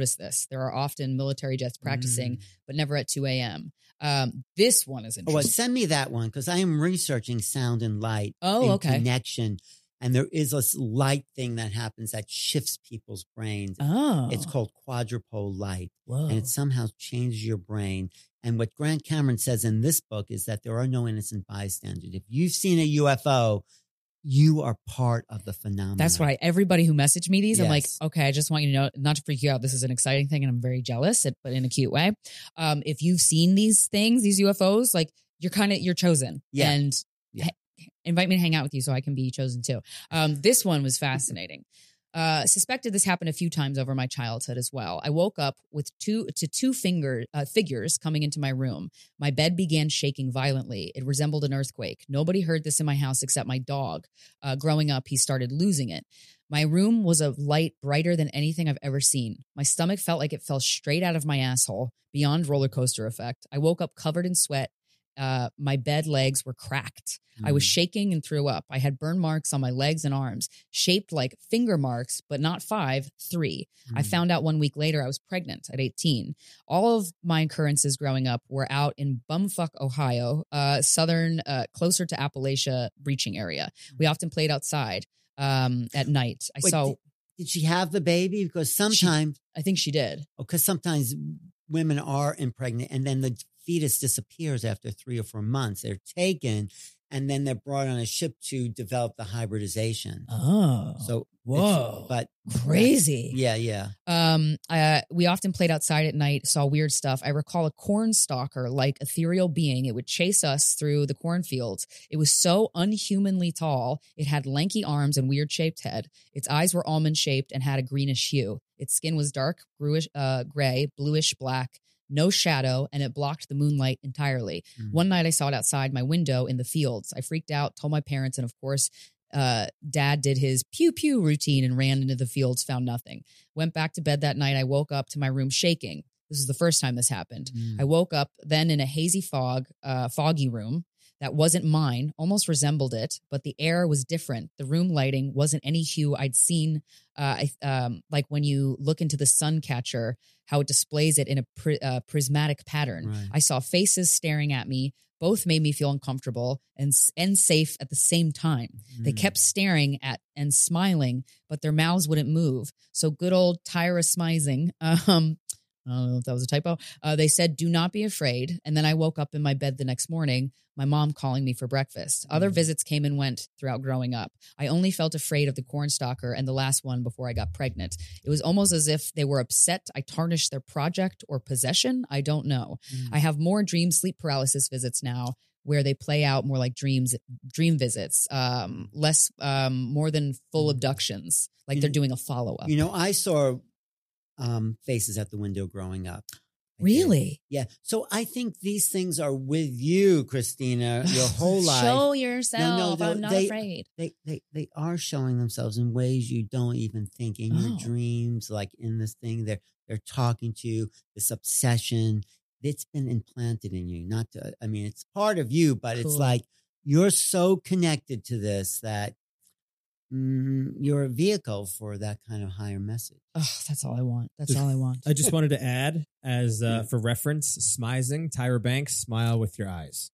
jets. There are often military jets practicing, Mm. but never at two a.m. Um, this one is Oh, well, interesting. send me that one because I am researching sound and light Oh, and okay. connection. And there is this light thing that happens that shifts people's brains. Oh, It's called quadrupole light, whoa. and it somehow changes your brain. And what Grant Cameron says in this book is that there are no innocent bystanders. If you've seen a U F O, you are part of the phenomenon. That's why everybody who messaged me these, I'm like, Yes. okay, I just want you to know, not to freak you out. This is an exciting thing, and I'm very jealous, but in a cute way. Um, if you've seen these things, these U F Os, like you're kind of you're chosen, Yeah. and Yeah. h- invite me to hang out with you so I can be chosen too. Um, this one was fascinating. Uh, suspected this happened a few times over my childhood as well. I woke up with two to two finger uh, figures coming into my room. My bed began shaking violently. It resembled an earthquake. Nobody heard this in my house except my dog. Uh, growing up, he started losing it. My room was a light brighter than anything I've ever seen. My stomach felt like it fell straight out of my asshole, beyond roller coaster effect. I woke up covered in sweat. Uh, my bed legs were cracked. I was Mm. shaking and threw up. I had burn marks on my legs and arms, shaped like finger marks, but not five, three. I Mm. found out one week later I was pregnant at eighteen. All of my occurrences growing up were out in bumfuck Ohio, uh, southern, uh, closer to Appalachia breaching area. We often played outside um, at night. I Wait, saw, did, did she have the baby? Because sometimes, I think she did. because sometimes women are impregnant and then the fetus disappears after three or four months. They're taken and then they're brought on a ship to develop the hybridization. Oh, So, whoa. it's- but crazy. yeah, yeah. Um, uh, we often played outside at night, saw weird stuff. I recall a corn stalker, like ethereal being. It would chase us through the cornfields. It was so unhumanly tall. It had lanky arms and weird shaped head. Its eyes were almond shaped and had a greenish hue. Its skin was dark, grewish, uh, gray, bluish black, no shadow, and it blocked the moonlight entirely. Mm. One night I saw it outside my window in the fields. I freaked out, told my parents, and of course, uh, dad did his pew pew routine and ran into the fields, found nothing. Went back to bed that night. I woke up to my room shaking. This is the first time this happened. Mm. I woke up then in a hazy fog, uh, foggy room that wasn't mine, almost resembled it, but the air was different. The room lighting wasn't any hue I'd seen, uh, I, um, like when you look into the sun catcher, how it displays it in a pri- uh, prismatic pattern. Right. I saw faces staring at me. Both made me feel uncomfortable and, and safe at the same time. They Mm. kept staring at and smiling, but their mouths wouldn't move. So good old Tyra smizing, um, I don't know if that was a typo. Uh, they said, do not be afraid. And then I woke up in my bed the next morning, my mom calling me for breakfast. Other Mm. visits came and went throughout growing up. I only felt afraid of the cornstalker and the last one before I got pregnant. It was almost as if they were upset I tarnished their project or possession. I don't know. Mm. I have more dream sleep paralysis visits now where they play out more like dreams, dream visits, um, less, um, more than full Mm. abductions, like You they're know- doing a follow-up. You know, I saw um, faces at the window growing up. I did. Really? Yeah. So I think these things are with you, Christina, your whole life. Show yourself. no, I'm not they- afraid. They, they they are showing themselves in ways you don't even think in your Oh. dreams, like in this thing. They're they're talking to you, this obsession. It's been implanted in you. Not to, I mean, it's part of you, but it's Cool. like you're so connected to this that mm, you're a vehicle for that kind of higher message. Oh, that's all I want. That's Just- all I want. I just wanted to add, as uh, Yeah. for reference, smizing, Tyra Banks, smile with your eyes.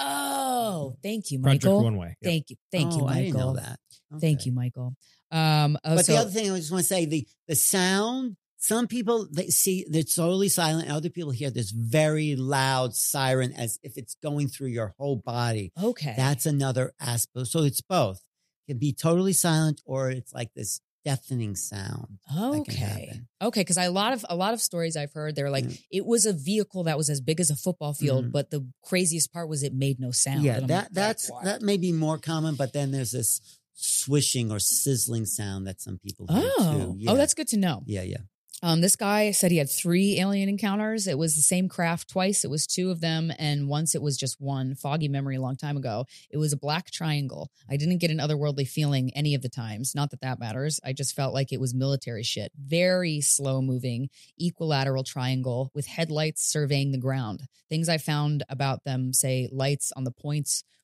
Oh, thank you, Project Michael. One Way. Yep. Thank you. Thank you, Oh, Michael. I didn't know that. Thank Okay. you, Michael. Um, uh, But so, the other thing I just want to say, the the sound, some people they see it's totally silent. Other people hear this very loud siren as if it's going through your whole body. okay. That's another aspect. So it's both. It can be totally silent or it's like this deafening sound. that can okay. happen. Okay. Because a lot of a lot of stories I've heard, they're like, Yeah. it was a vehicle that was as big as a football field, Mhm. but the craziest part was it made no sound. Yeah, And I'm that like, that's wild. that may be more common, but then there's this swishing or sizzling sound that some people hear Oh, too. Yeah. oh, that's good to know. yeah, yeah. Um, this guy said he had three alien encounters. It was the same craft twice. It was two of them. And once it was just one. Foggy memory a long time ago. It was a black triangle. I didn't get an otherworldly feeling any of the times. Not that that matters. I just felt like it was military shit. Very slow moving, equilateral triangle with headlights surveying the ground. Things I found about them say lights on the points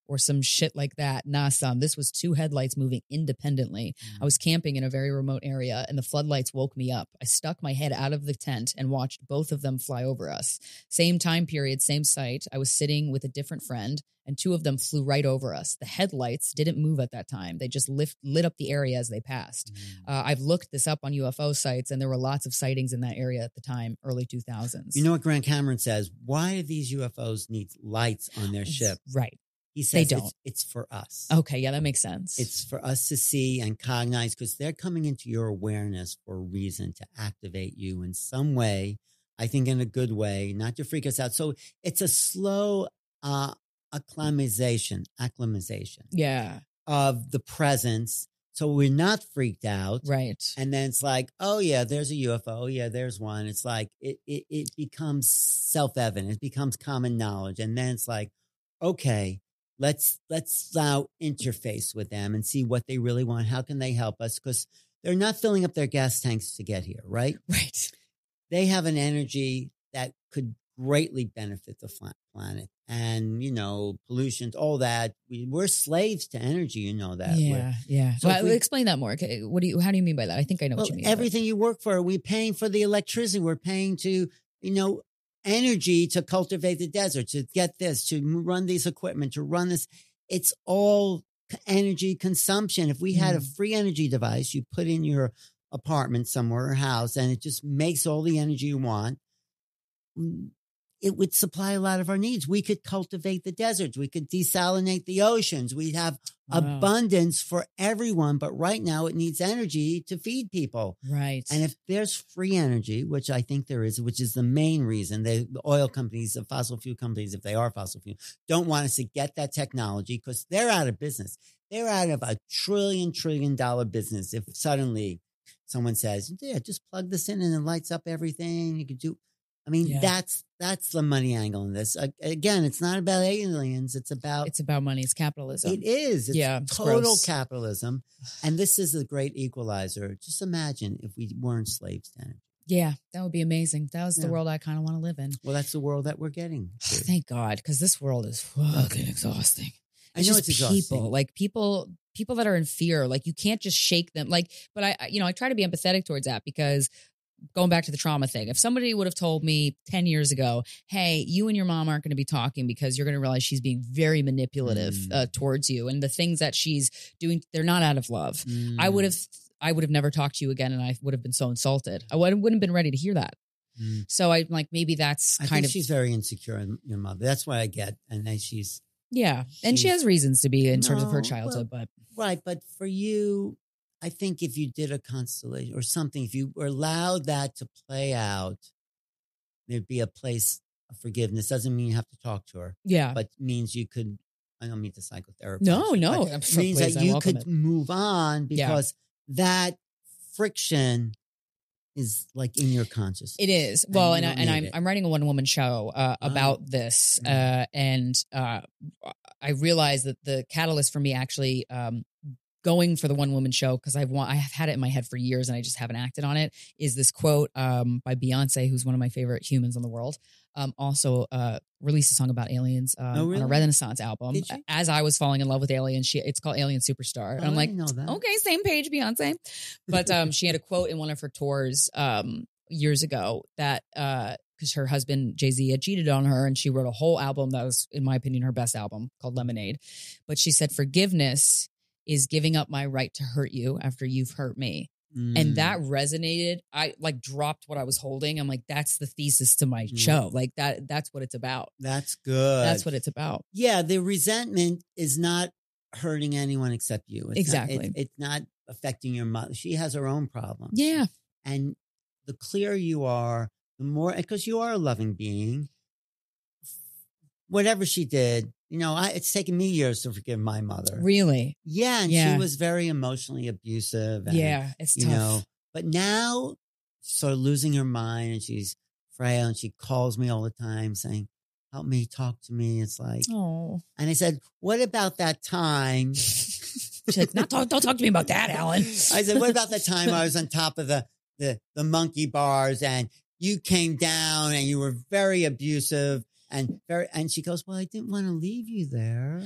or some shit like that. Nah, son, this was two headlights moving independently. I was camping in a very remote area and the floodlights woke me up. I stuck my head out of the tent and watched both of them fly over us. Same time period, same site. I was sitting with a different friend and two of them flew right over us. The headlights didn't move at that time. They just lift, lit up the area as they passed. Mm. Uh, I've looked this up on U F O sites and there were lots of sightings in that area at the time, early two thousands. You know what Grant Cameron says? Why do these U F Os need lights on their ship? Right. He says They don't. It's, it's for us. Okay. Yeah, that makes sense. It's for us to see and cognize because they're coming into your awareness for a reason to activate you in some way. I think in a good way, not to freak us out. So it's a slow uh, acclimatization, acclimatization yeah. of the presence. So we're not freaked out. Right. And then it's like, oh yeah, there's a U F O. Oh, yeah, there's one. It's like, it, it, it becomes self-evident. It becomes common knowledge. And then it's like, okay, let's, let's now interface with them and see what they really want. How can they help us? Because they're not filling up their gas tanks to get here, right? Right. They have an energy that could greatly benefit the planet and, you know, pollution, all that. We, we're slaves to energy. You know that. Yeah. We're, yeah. So well, we, explain that more. Okay, what do you, how do you mean by that? I think I know well, what you mean. Everything you work for, we're paying for the electricity. We're paying to, you know, energy to cultivate the desert, to get this, to run these equipment, to run this. It's all energy consumption. If we had Mm. a free energy device, you put in your apartment somewhere or house and it just makes all the energy you want, it would supply a lot of our needs. We could cultivate the deserts. We could desalinate the oceans. We'd have Wow. abundance for everyone. But right now it needs energy to feed people. Right. And if there's free energy, which I think there is, which is the main reason they, the oil companies, the fossil fuel companies, if they are fossil fuel, don't want us to get that technology because they're out of business. They're out of a trillion, trillion dollar business. If suddenly someone says, yeah, just plug this in and it lights up everything you could do. I mean, Yeah. that's that's the money angle in this. Uh, again, it's not about aliens. It's about it's about money. It's capitalism. it is. It's Yeah, it's total gross. capitalism. And this is the great equalizer. Just imagine if we weren't slaves to energy. Yeah, that would be amazing. That was the Yeah. world I kind of want to live in. Well, that's the world that we're getting to. Thank God, because this world is fucking exhausting. I know just it's exhausting. people, like people, people that are in fear. Like you can't just shake them. Like, but I, I- you know, I try to be empathetic towards that because going back to the trauma thing, if somebody would have told me ten years ago, hey, you and your mom aren't going to be talking because you're going to realize she's being very manipulative Mm. uh, towards you, and the things that she's doing, they're not out of love. Mm. I would have, I would have never talked to you again, and I would have been so insulted. I would, wouldn't have been ready to hear that. Mm. So I'm like, maybe that's I kind think of she's very insecure in your mother. That's what I get. And then she's yeah, and she she's- has reasons to be in terms of her No, childhood, but right. But for you, I think if you did a constellation or something, if you were allowed that to play out, there'd be a place of forgiveness. Doesn't mean you have to talk to her, yeah, but means you could, I don't mean to psychotherapy. no, no, But I'm it so means pleased. that I you welcome could it. move on Yeah. because that friction is like in your consciousness. It is. And Well, you and, I, don't and need I'm it. I'm writing a one woman show uh, Oh. about this, Mm. uh, and uh, I realized that the catalyst for me actually um, going for the one woman show, because I've want I have had it in my head for years and I just haven't acted on it, is this quote um, by Beyonce, who's one of my favorite humans in the world. Um, also uh, released a song about aliens um, Oh, on really? a Renaissance album. Did she? As I was falling in love with aliens, she it's called Alien Superstar, and Oh, I'm I like, didn't know that. okay, same page, Beyonce. But um, she had a quote in one of her tours um, years ago that because her husband Jay-Z had cheated on her, and she wrote a whole album that was, in my opinion, her best album called Lemonade. But she said, forgiveness is giving up my right to hurt you after you've hurt me. Mm. And that resonated. I like dropped what I was holding. I'm like, that's the thesis to my Mm. show. Like that, that's what it's about. That's good. That's what it's about. Yeah, the resentment is not hurting anyone except you. It's not- Exactly. it's, it's not affecting your mother. She has her own problems. Yeah. And the clearer you are, the more, because you are a loving being. Whatever she did, you know, I, it's taken me years to forgive my mother. Really. Yeah, and Yeah. she was very emotionally abusive. And, Yeah. It's you tough. know, but now she's sort of losing her mind and she's frail and she calls me all the time saying, help me, talk to me. It's like, Oh. and I said, what about that time? She's like, not talk, don't talk to me about that, Alan. I said, what about the time I was on top of the, the, the monkey bars and you came down and you were very abusive And very, and she goes, well, I didn't want to leave you there.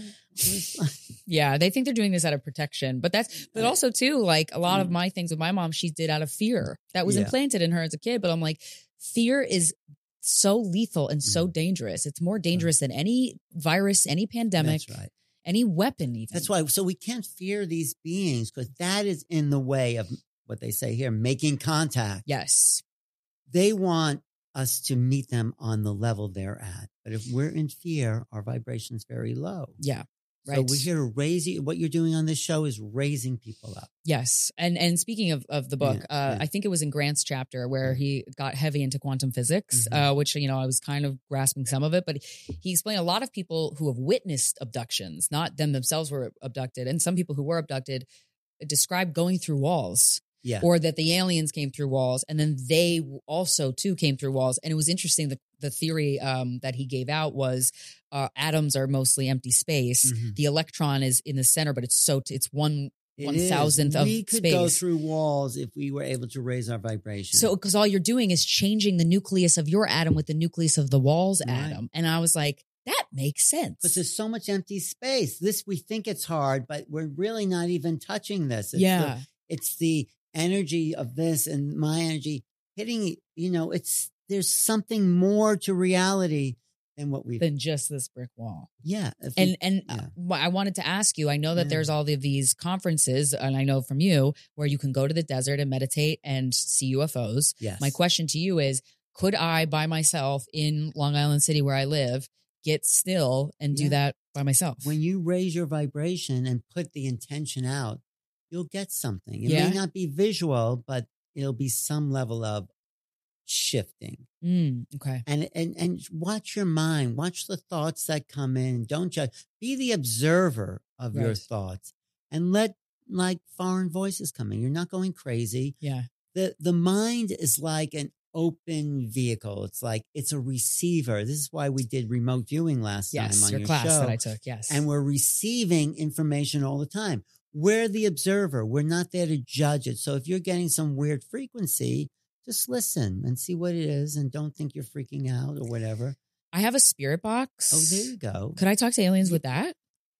Yeah, they think they're doing this out of protection. But that's, but also too, like a lot of my things with my mom, she did out of fear. That was Yeah. implanted in her as a kid. But I'm like, fear is so lethal and so dangerous. It's more dangerous than any virus, any pandemic, That's right. any weapon even. That's why. So we can't fear these beings because that is in the way of what they say here, making contact. Yes. They want us to meet them on the level they're at. But if we're in fear, our vibration's very low. Yeah. So Right. we're here to raise you. What you're doing on this show is raising people up. Yes. And and speaking of, of the book, Yeah, uh, yeah. I think it was in Grant's chapter where he got heavy into quantum physics, Mhm. uh, which, you know, I was kind of grasping some of it. But he explained a lot of people who have witnessed abductions, not them themselves were abducted. And some people who were abducted described going through walls. Yeah. Or that the aliens came through walls and then they also too came through walls. And it was interesting. The, the theory um, that he gave out was uh, atoms are mostly empty space. Mhm. The electron is in the center, but it's so, it's one It one is. thousandth of We could go space. through walls if we were able to raise our vibration. So, because all you're doing is changing the nucleus of your atom with the nucleus of the wall's Right. atom. And I was like, that makes sense. because there's so much empty space. This, we think it's hard, but we're really not even touching this. It's yeah. The, it's the energy of this and my energy hitting, you know, it's, there's something more to reality than what we've, Than just this brick wall. yeah. if And we- and yeah. uh, I wanted to ask you, I know that Yeah. there's all of these conferences, and I know from you, where you can go to the desert and meditate and see U F Os. Yes. My question to you is, could I, by myself in Long Island City where I live, get still and do Yeah. that by myself? When you raise your vibration and put the intention out, you'll get something. It Yeah. may not be visual, but it'll be some level of shifting. Mm, okay. And and and watch your mind. Watch the thoughts that come in. Don't judge. Be the observer of your Right. thoughts and let like foreign voices come in. You're not going crazy. Yeah. The the mind is like an open vehicle. It's like it's a receiver. This is why we did remote viewing last Yes. time on Your, your, class show. that I took. Yes. And we're receiving information all the time. We're the observer. We're not there to judge it. So if you're getting some weird frequency, just listen and see what it is and don't think you're freaking out or whatever. I have a spirit box. Oh, there you go. Could I talk to aliens with that?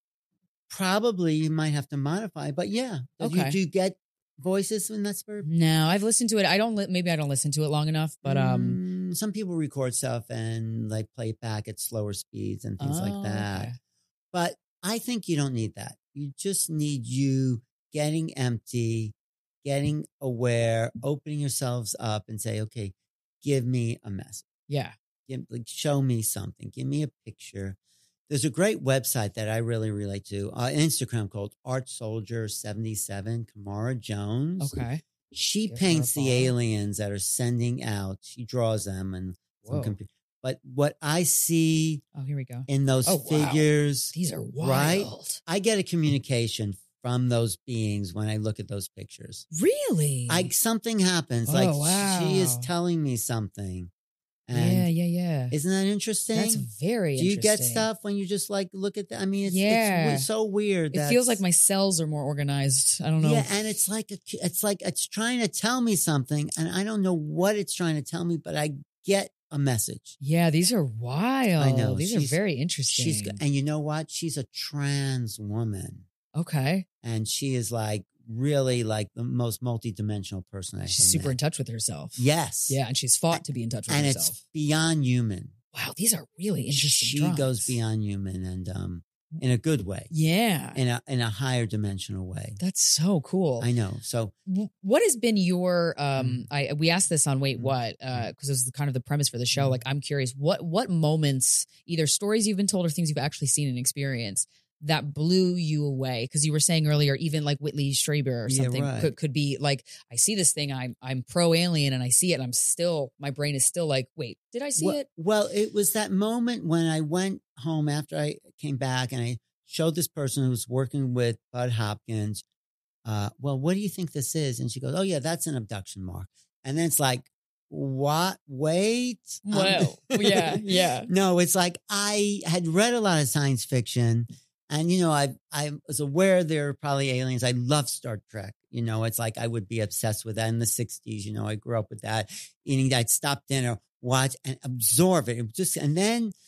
Probably you might have to modify, but yeah. Do you, Okay. do you get voices in that spirit? No, I've listened to it. I don't. Li- maybe I don't listen to it long enough. But um, Mm, some people record stuff and like play it back at slower speeds and things oh, like that. okay. But I think you don't need that. You just need you getting empty, getting aware, opening yourselves up and say, okay, give me a message. Yeah. Give, like, show me something. Give me a picture. There's a great website that I really relate to, uh, Instagram called Art Soldier seventy-seven, Kamara Jones. Okay. She Give her a paints the follow. aliens that are sending out. She draws them and some Whoa. compu- but what I see Oh, here we go. in those Oh, wow. figures, These are wild. right? I get a communication from those beings when I look at those pictures. Really? I something happens. Oh, like wow. she is telling me something. yeah, And yeah, yeah. isn't that interesting? That's very Do you get interesting. stuff when you just like look at that? I mean, it's, Yeah. it's so weird. It feels that's- like my cells are more organized. I don't know. Yeah, and it's like a, it's like it's trying to tell me something, and I don't know what it's trying to tell me, but I get a message. Yeah, these are wild. I know. These She's- are very interesting. She's and you know what? She's a trans woman, okay. and she is like really like the most multidimensional person I've She's ever super met. in touch with herself. Yes, Yeah, and she's fought to be in touch with and herself. it's beyond human. Wow, these are really interesting. She drawings. goes beyond human, and um, in a good way, Yeah, in a in a higher dimensional way. that's so cool. I know. So W- what has been your Mm. um I we asked this on Wait What uh because it was kind of the premise for the show. Mm. Like I'm curious, what what moments, either stories you've been told or things you've actually seen and experienced, that blew you away? Because you were saying earlier, even like Whitley Strieber or Yeah, something right. could, could be like, I see this thing, I'm I'm pro alien and I see it and I'm still, my brain is still like, wait, did I see well, it? well, it was that moment when I went home after I came back and I showed this person who was working with Bud Hopkins. Uh, well, what do you think this is? And she goes, oh yeah, that's an abduction mark. And then it's like, what? Wait. Um, Well, yeah, yeah. No, it's like I had read a lot of science fiction. And, you know, I I was aware there are probably aliens. I love Star Trek. You know, it's like I would be obsessed with that in the sixties. You know, I grew up with that. Eating, I'd stop dinner, watch and absorb it. It was just, and then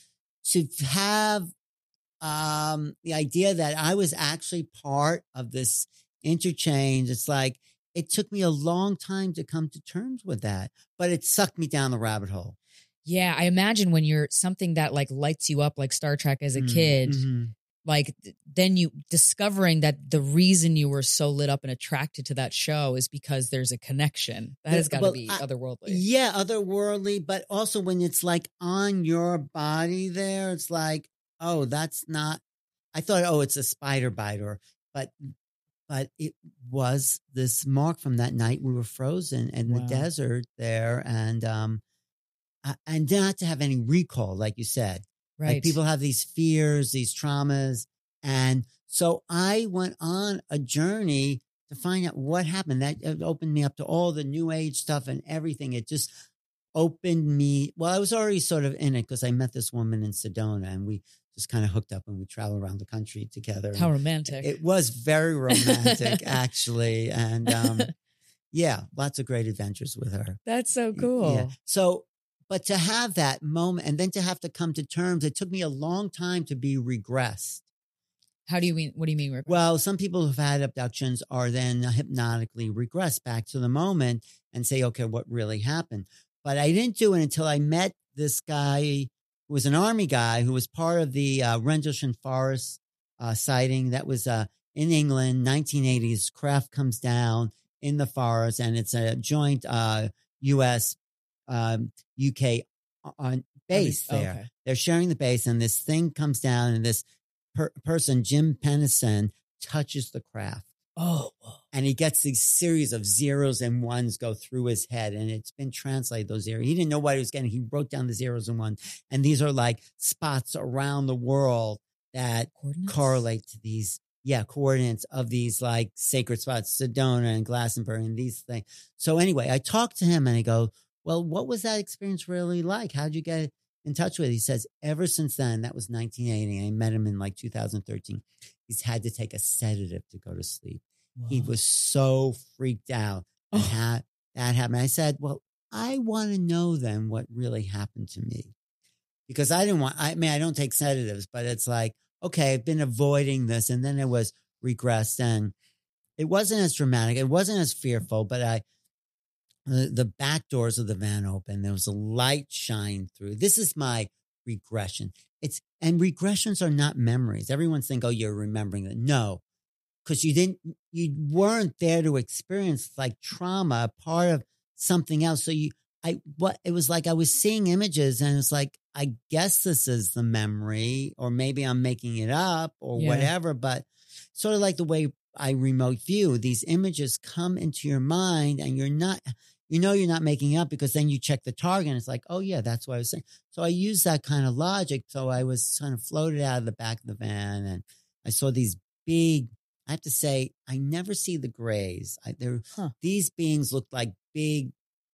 to have um, the idea that I was actually part of this interchange, it's like, it took me a long time to come to terms with that, but it sucked me down the rabbit hole. Yeah, I imagine when you're something that like lights you up like Star Trek as a Mm, kid, mhm. like th- then you discovering that the reason you were so lit up and attracted to that show is because there's a connection. That Yeah, has got to well, be I- otherworldly. Yeah, otherworldly, but also when it's like on your body there, it's like, oh, that's not, I thought, oh, it's a spider bite or, but, but it was this mark from that night we were frozen in Wow. the desert there. And, um, I- and not to have any recall, like you said. Right. Like people have these fears, these traumas. And so I went on a journey to find out what happened. That it opened me up to all the new age stuff and everything. It just opened me. Well, I was already sort of in it because I met this woman in Sedona and we just kind of hooked up and we traveled around the country together. How romantic. It was very romantic, actually. And um, yeah, lots of great adventures with her. That's so cool. Yeah. So, but to have that moment and then to have to come to terms, it took me a long time to be regressed. How do you mean? What do you mean? Rick? Well, some people who've had abductions are then hypnotically regressed back to the moment and say, okay, what really happened? But I didn't do it until I met this guy who was an army guy who was part of the uh, Rendlesham Forest uh, sighting. That was uh, in England, nineteen eighties. Craft comes down in the forest and it's a joint uh, U S um, U K on base Oh, there. okay. They're sharing the base and this thing comes down and this per- person, Jim Pennison, touches the craft. Oh, whoa. And he gets these series of zeros and ones go through his head. And it's been translated, those zeros. He didn't know what he was getting. He wrote down the zeros and ones. And these are like spots around the world that Coordinates? correlate to these, yeah, coordinates of these like sacred spots, Sedona and Glastonbury and these things. So anyway, I talked to him and I go, well, what was that experience really like? How'd you get in touch with it? He says, ever since then, that was nineteen eighty. I met him in like two thousand thirteen. He's had to take a sedative to go to sleep. He Wow. was so freaked out that Oh. ha- that happened. I said, well, I want to know then what really happened to me. Because I didn't want, I mean, I don't take sedatives, but it's like, okay, I've been avoiding this. And then it was regressed and it wasn't as dramatic. It wasn't as fearful, but I, the, the back doors of the van open. There was a light shine through. This is my regression. It's, and regressions are not memories. Everyone's think, oh, you're remembering it. No. Because you didn't, you weren't there to experience like trauma, part of something else. So you, I, what, it was like I was seeing images and it's like, I guess this is the memory, or maybe I'm making it up or Yeah. whatever. But sort of like the way I remote view, these images come into your mind and you're not, you know, you're not making it up because then you check the target and it's like, oh yeah, that's what I was saying. So I used that kind of logic. So I was kind of floated out of the back of the van and I saw these big, I have to say, I never see the grays. I, there, Huh. These beings looked like big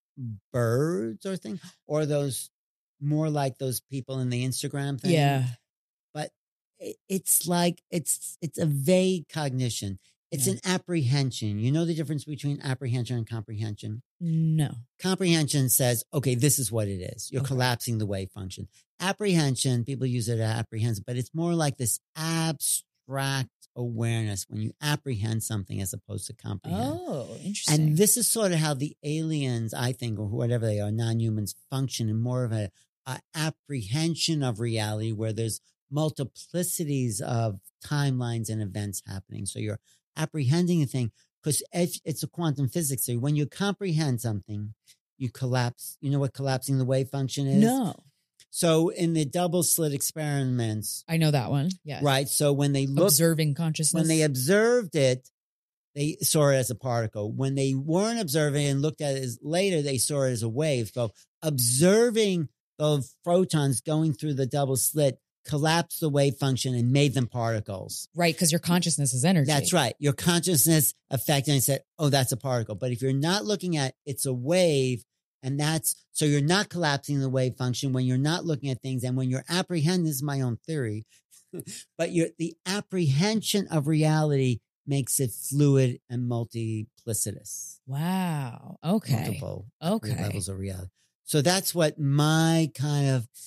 birds or things, or those more like those people in the Instagram thing. Yeah. But it, it's like, it's, it's a vague cognition. It's Yeah. an apprehension. You know the difference between apprehension and comprehension? No. Comprehension says, okay, this is what it is. You're Okay. collapsing the wave function. Apprehension, people use it as apprehensive, but it's more like this abstract awareness when you apprehend something as opposed to comprehend. Oh, interesting. And this is sort of how the aliens, I think, or whatever they are, non-humans, function in more of a, a apprehension of reality where there's multiplicities of timelines and events happening. So you're apprehending a thing because it's a quantum physics theory. When you comprehend something, you collapse. You know what collapsing the wave function is? No. So in the double slit experiments, I know that one. Yeah. right? So when they looked, Observing consciousness. when they observed it, they saw it as a particle. When they weren't observing and looked at it as later, they saw it as a wave. So observing those photons going through the double slit collapsed the wave function and made them particles. Right, because your consciousness is energy. That's right. Your consciousness affected and said, oh, that's a particle. But if you're not looking at it's a wave, and that's so you're not collapsing the wave function when you're not looking at things. And when you're apprehending, this is my own theory, but you're, the apprehension of reality makes it fluid and multiplicitous. Wow. Okay. Multiple Okay. levels of reality. So that's what my kind of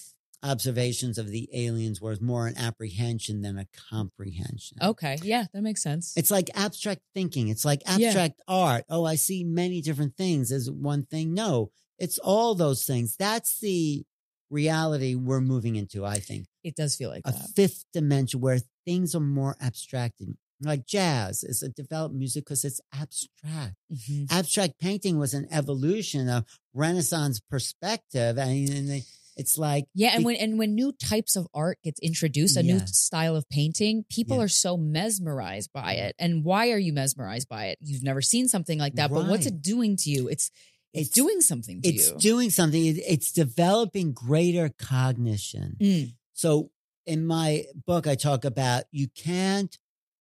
observations of the aliens was more an apprehension than a comprehension. Okay. Yeah, that makes sense. It's like abstract thinking. It's like abstract yeah. art. Oh, I see many different things as one thing. No, it's all those things. That's the reality we're moving into, I think. It does feel like a that. fifth dimension where things are more abstracted. Like jazz is a developed music because it's abstract. Mm-hmm. Abstract painting was an evolution of Renaissance perspective. I mean, it's like yeah, and it, when and when new types of art gets introduced, a yeah. new style of painting, people yeah. are so mesmerized by it. And why are you mesmerized by it? You've never seen something like that, right. but what's it doing to you? It's it's, it's doing something to it's you. It's doing something. It, it's developing greater cognition. Mm. So in my book, I talk about you can't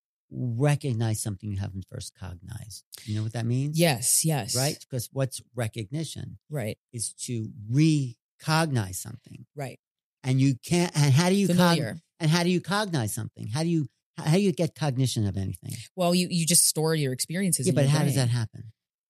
recognize something you haven't first cognized. You know what that means? Yes, yes. Right? Because what's recognition? Right. Is to recognize something. Right. And you can't, and how do you Familiar. cog- and how do you cognize something? How do you, how do you get cognition of anything? Well, you, you just store your experiences. Yeah, in but your how brain. does that happen?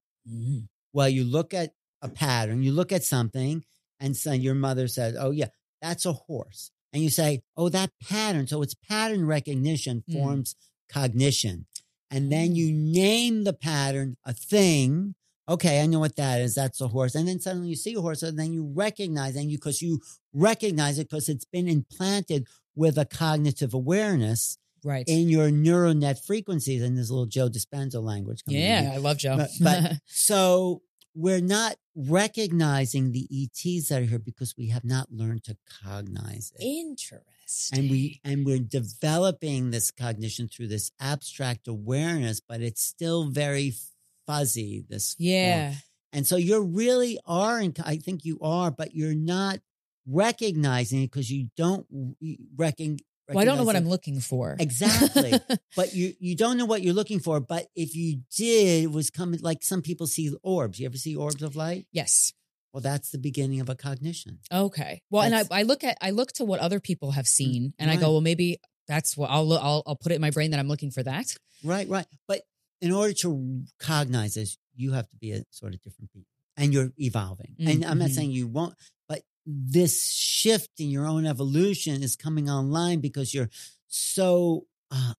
Mm. Well, you look at a pattern, you look at something, and so your mother says, oh yeah, that's a horse. And you say, oh, that pattern. So it's pattern recognition forms mm. cognition. And then you name the pattern a thing. Okay, I know what that is. That's a horse. And then suddenly you see a horse, and then you recognize, and you, because you recognize it because it's been implanted with a cognitive awareness right. in your neural net frequencies. And this little Joe Dispenza language. Yeah, I love Joe. But, but so we're not recognizing the E Ts that are here because we have not learned to cognize it. Interesting. And we and we're developing this cognition through this abstract awareness, but it's still very fuzzy. This yeah. form. And so you really are in. I think you are, but you're not recognizing it because you don't reckon. Well, I don't know what it. I'm looking for. Exactly. But you you don't know what you're looking for. But if you did, it was coming like some people see orbs. You ever see orbs of light? Yes. Well, that's the beginning of a cognition. Okay. Well, That's, and I, I look at I look to what other people have seen, and right. I go, well, maybe that's what I'll I'll I'll put it in my brain that I'm looking for that. Right, right. But in order to cognize this, you have to be a sort of different people, and you're evolving. Mm-hmm. And I'm not saying you won't, but this shift in your own evolution is coming online because you're so uh,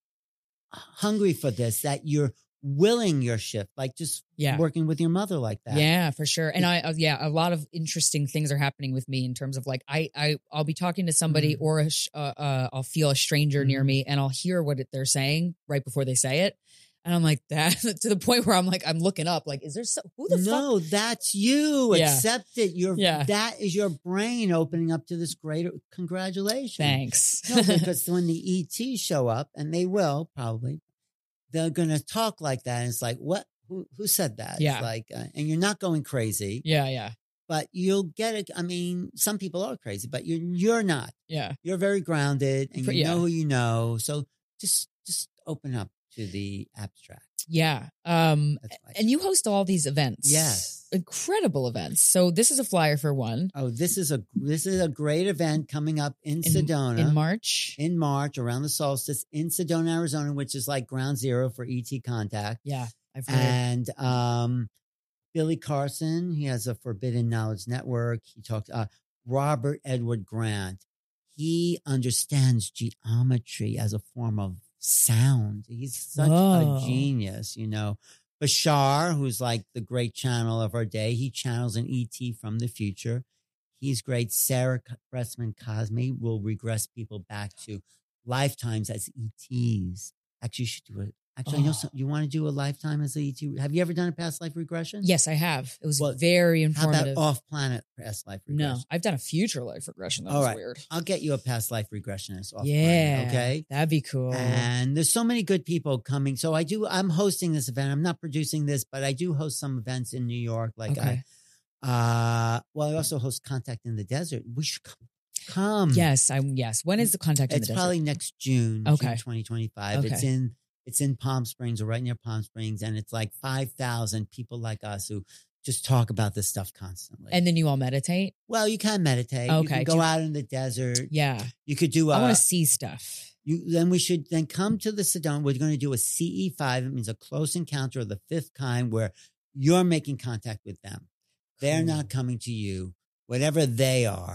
hungry for this that you're willing your shift, like just yeah. working with your mother like that. Yeah, for sure. And I, uh, yeah, a lot of interesting things are happening with me in terms of like, I, I, I'll be talking to somebody mm-hmm. or a, uh, uh, I'll feel a stranger mm-hmm. near me and I'll hear what it, they're saying right before they say it. And I'm like that to the point where I'm like, I'm looking up, like, is there so, who the no, fuck? No, that's you. Yeah. Accept it. You're, yeah. that is your brain opening up to this greater congratulations. Thanks. No, because when the E Ts show up, and they will probably, they're going to talk like that. And it's like, what, who, who said that? Yeah. It's like, uh, and you're not going crazy. Yeah. Yeah. But you'll get it. I mean, some people are crazy, but you're, you're not. Yeah. You're very grounded and you yeah. know who you know. So just, just open up to the abstract. Yeah. Um, and you host all these events. Yes. Incredible events. So this is a flyer for one. Oh, this is a this is a great event coming up in, in Sedona. In March. In March, around the solstice, in Sedona, Arizona, which is like ground zero for E T contact. Yeah, I've heard. And um, Billy Carson, he has a Forbidden Knowledge Network. He talks, uh, Robert Edward Grant. He understands geometry as a form of sound. He's such Whoa. a genius, you know. Bashar, who's like the great channel of our day, he channels an E T from the future. He's great. Sarah Pressman Cosme will regress people back to lifetimes as E Ts. Actually, you should do it. Actually, oh. I know some, you want to do a lifetime as an E T. Have you ever done a past life regression? Yes, I have. It was well, very informative. How about off-planet past life regression? No, I've done a future life regression. That All was right. weird. I'll get you a past life regressionist off-planet. Yeah. Okay. That'd be cool. And there's so many good people coming. So I do, I'm hosting this event. I'm not producing this, but I do host some events in New York. Like okay. I, uh, well, I also host Contact in the Desert. We should come. Come. Yes. I'm, yes. When is the Contact in the It's Desert? probably next June. Okay. June twenty twenty-five. Okay. It's in, It's in Palm Springs or right near Palm Springs. And it's like five thousand people like us who just talk about this stuff constantly. And then you all meditate? Well, you can meditate. Okay. You can go you, out in the desert. Yeah. You could do a, I want to see stuff. You, then we should then come to the Sedona. We're going to do a C E five. It means a close encounter of the fifth kind where you're making contact with them. They're Cool. not coming to you, whatever they are.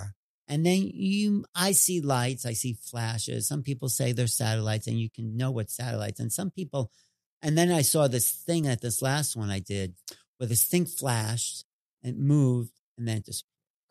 And then you, I see lights, I see flashes. Some people say they're satellites and you can know what satellites. And some people, and then I saw this thing at this last one I did where this thing flashed and moved and then it just,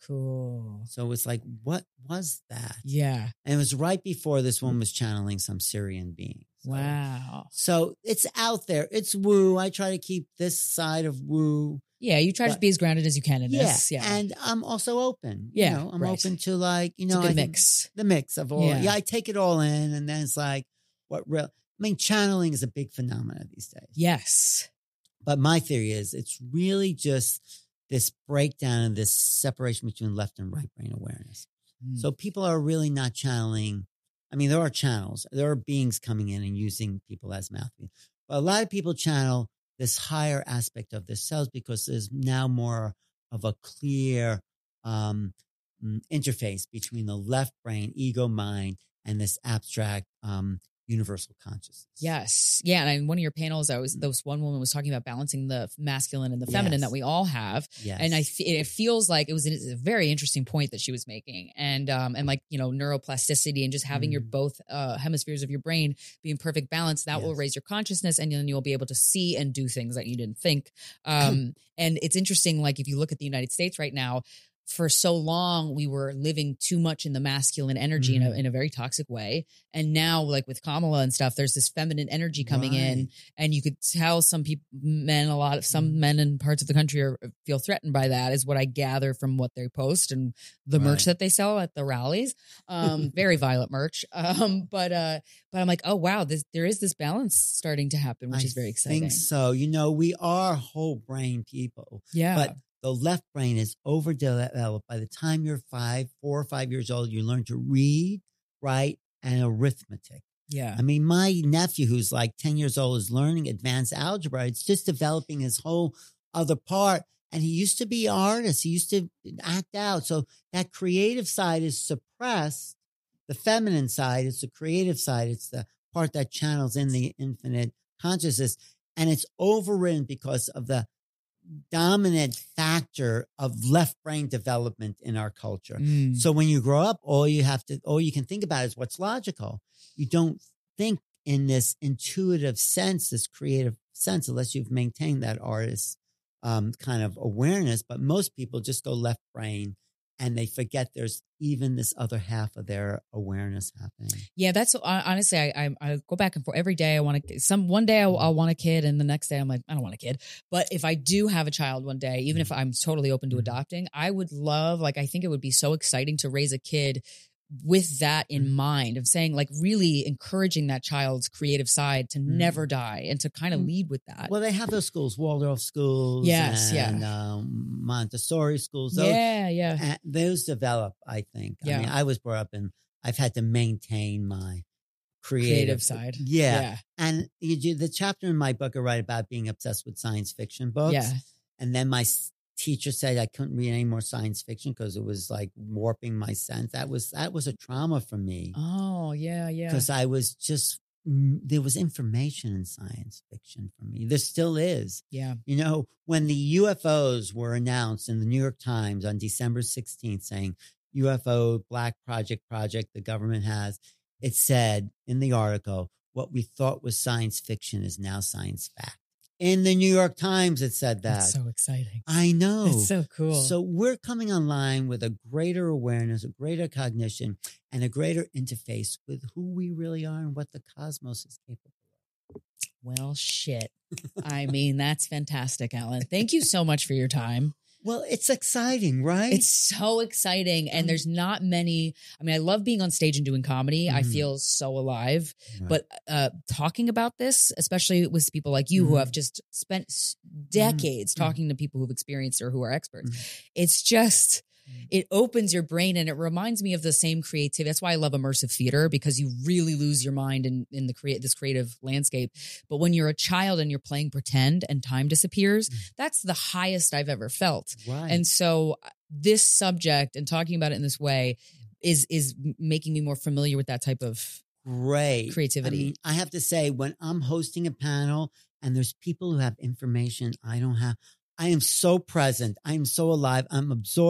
Cool. so it was like, what was that? Yeah. And it was right before this one was channeling some Syrian being. So, Wow. So it's out there. It's woo. I try to keep this side of woo. Yeah, you try But- to be as grounded as you can in Yeah. this. Yeah. And I'm also open. Yeah, You know, I'm right. open to like, you It's know, a good I think mix. the mix of all. Yeah. Yeah. I take it all in. And then it's like, what real, I mean, channeling is a big phenomenon these days. Yes. But my theory is it's really just this breakdown and this separation between left and right brain awareness. Mm. So people are really not channeling. I mean, there are channels. There are beings coming in and using people as mouthpiece. But a lot of people channel this higher aspect of themselves because there's now more of a clear um, mm, interface between the left brain, ego mind, and this abstract um, universal consciousness. Yes. Yeah. And in one of your panels, I was, those one woman was talking about balancing the masculine and the feminine Yes. that we all have. Yes. And I, f- it feels like it was a very interesting point that she was making. And, um, and like, you know, neuroplasticity and just having your Mm. both, uh, hemispheres of your brain be in perfect balance, that will Yes. raise your consciousness and then you'll be able to see and do things that you didn't think. Um, and it's interesting. Like if you look at the United States right now, for so long, we were living too much in the masculine energy in, a, in a very toxic way. And now, like with Kamala and stuff, there's this feminine energy coming in. Right. And you could tell some people, men, a lot of some men in parts of the country are, feel threatened by that, is what I gather from what they post and the merch Right. that they sell at the rallies. Um, very violent merch. Um, but, uh, but I'm like, oh, wow, this, there is this balance starting to happen, which I is very exciting. think so. You know, we are whole brain people. Yeah. But the left brain is overdeveloped. By the time you're five, four or five years old, you learn to read, write, and arithmetic. yeah. I mean, my nephew, who's like ten years old, is learning advanced algebra. It's just developing his whole other part. And he used to be an artist. He used to act out. So that creative side is suppressed. The feminine side is the creative side. It's the part that channels in the infinite consciousness. And it's overridden because of the dominant factor of left brain development in our culture. Mm. So when you grow up, all you have to, all you can think about is what's logical. You don't think in this intuitive sense, this creative sense, unless you've maintained that artist um, kind of awareness. But most people just go left brain and they forget there's even this other half of their awareness happening. Yeah, that's uh, honestly, I, I I go back and forth every day. I want to some one day I'll, I'll want a kid, and the next day I'm like, I don't want a kid. But if I do have a child one day, even if I'm totally open to Mhm. adopting, I would love, like, I think it would be so exciting to raise a kid with that in Mhm. mind, of saying, like, really encouraging that child's creative side to Mhm. never die and to kind of Mhm. lead with that. Well, they have those schools, Waldorf schools, Yes, yeah. and um, Montessori schools. Those, yeah, yeah, and those develop, I think. Yeah. I mean, I was brought up in, I've had to maintain my creative, creative side. Yeah. yeah, And you do the chapter in my book I write about being obsessed with science fiction books. yeah. And then my s- teacher said I couldn't read any more science fiction because it was like warping my sense. That was, that was a trauma for me Oh, yeah, yeah. because I was just, mm, there was information in science fiction for me. There still is. Yeah. You know, when the U F Os were announced in the New York Times on December sixteenth saying U F O Black Project project the government has, it said in the article, what we thought was science fiction is now science fact. In the New York Times, it said that. That's so exciting. I know. It's so cool. So we're coming online with a greater awareness, a greater cognition, and a greater interface with who we really are and what the cosmos is capable of. Well, shit. I mean, that's fantastic, Alan. Thank you so much for your time. Well, it's exciting, right? It's so exciting. And there's not many. I mean, I love being on stage and doing comedy. I Mhm. feel so alive. Right. But uh, talking about this, especially with people like you who Mhm. have just spent s- decades Mhm. talking to people who've experienced or who are experts, Mhm. it's just. Mhm. It opens your brain and it reminds me of the same creativity. That's why I love immersive theater, because you really lose your mind in, in the create this creative landscape. But when you're a child and you're playing pretend and time disappears, Mhm. that's the highest I've ever felt. Right. And so uh, this subject and talking about it in this way is is making me more familiar with that type of Great creativity. I mean, I have to say, when I'm hosting a panel and there's people who have information I don't have, I am so present. I am so alive. I'm absorbing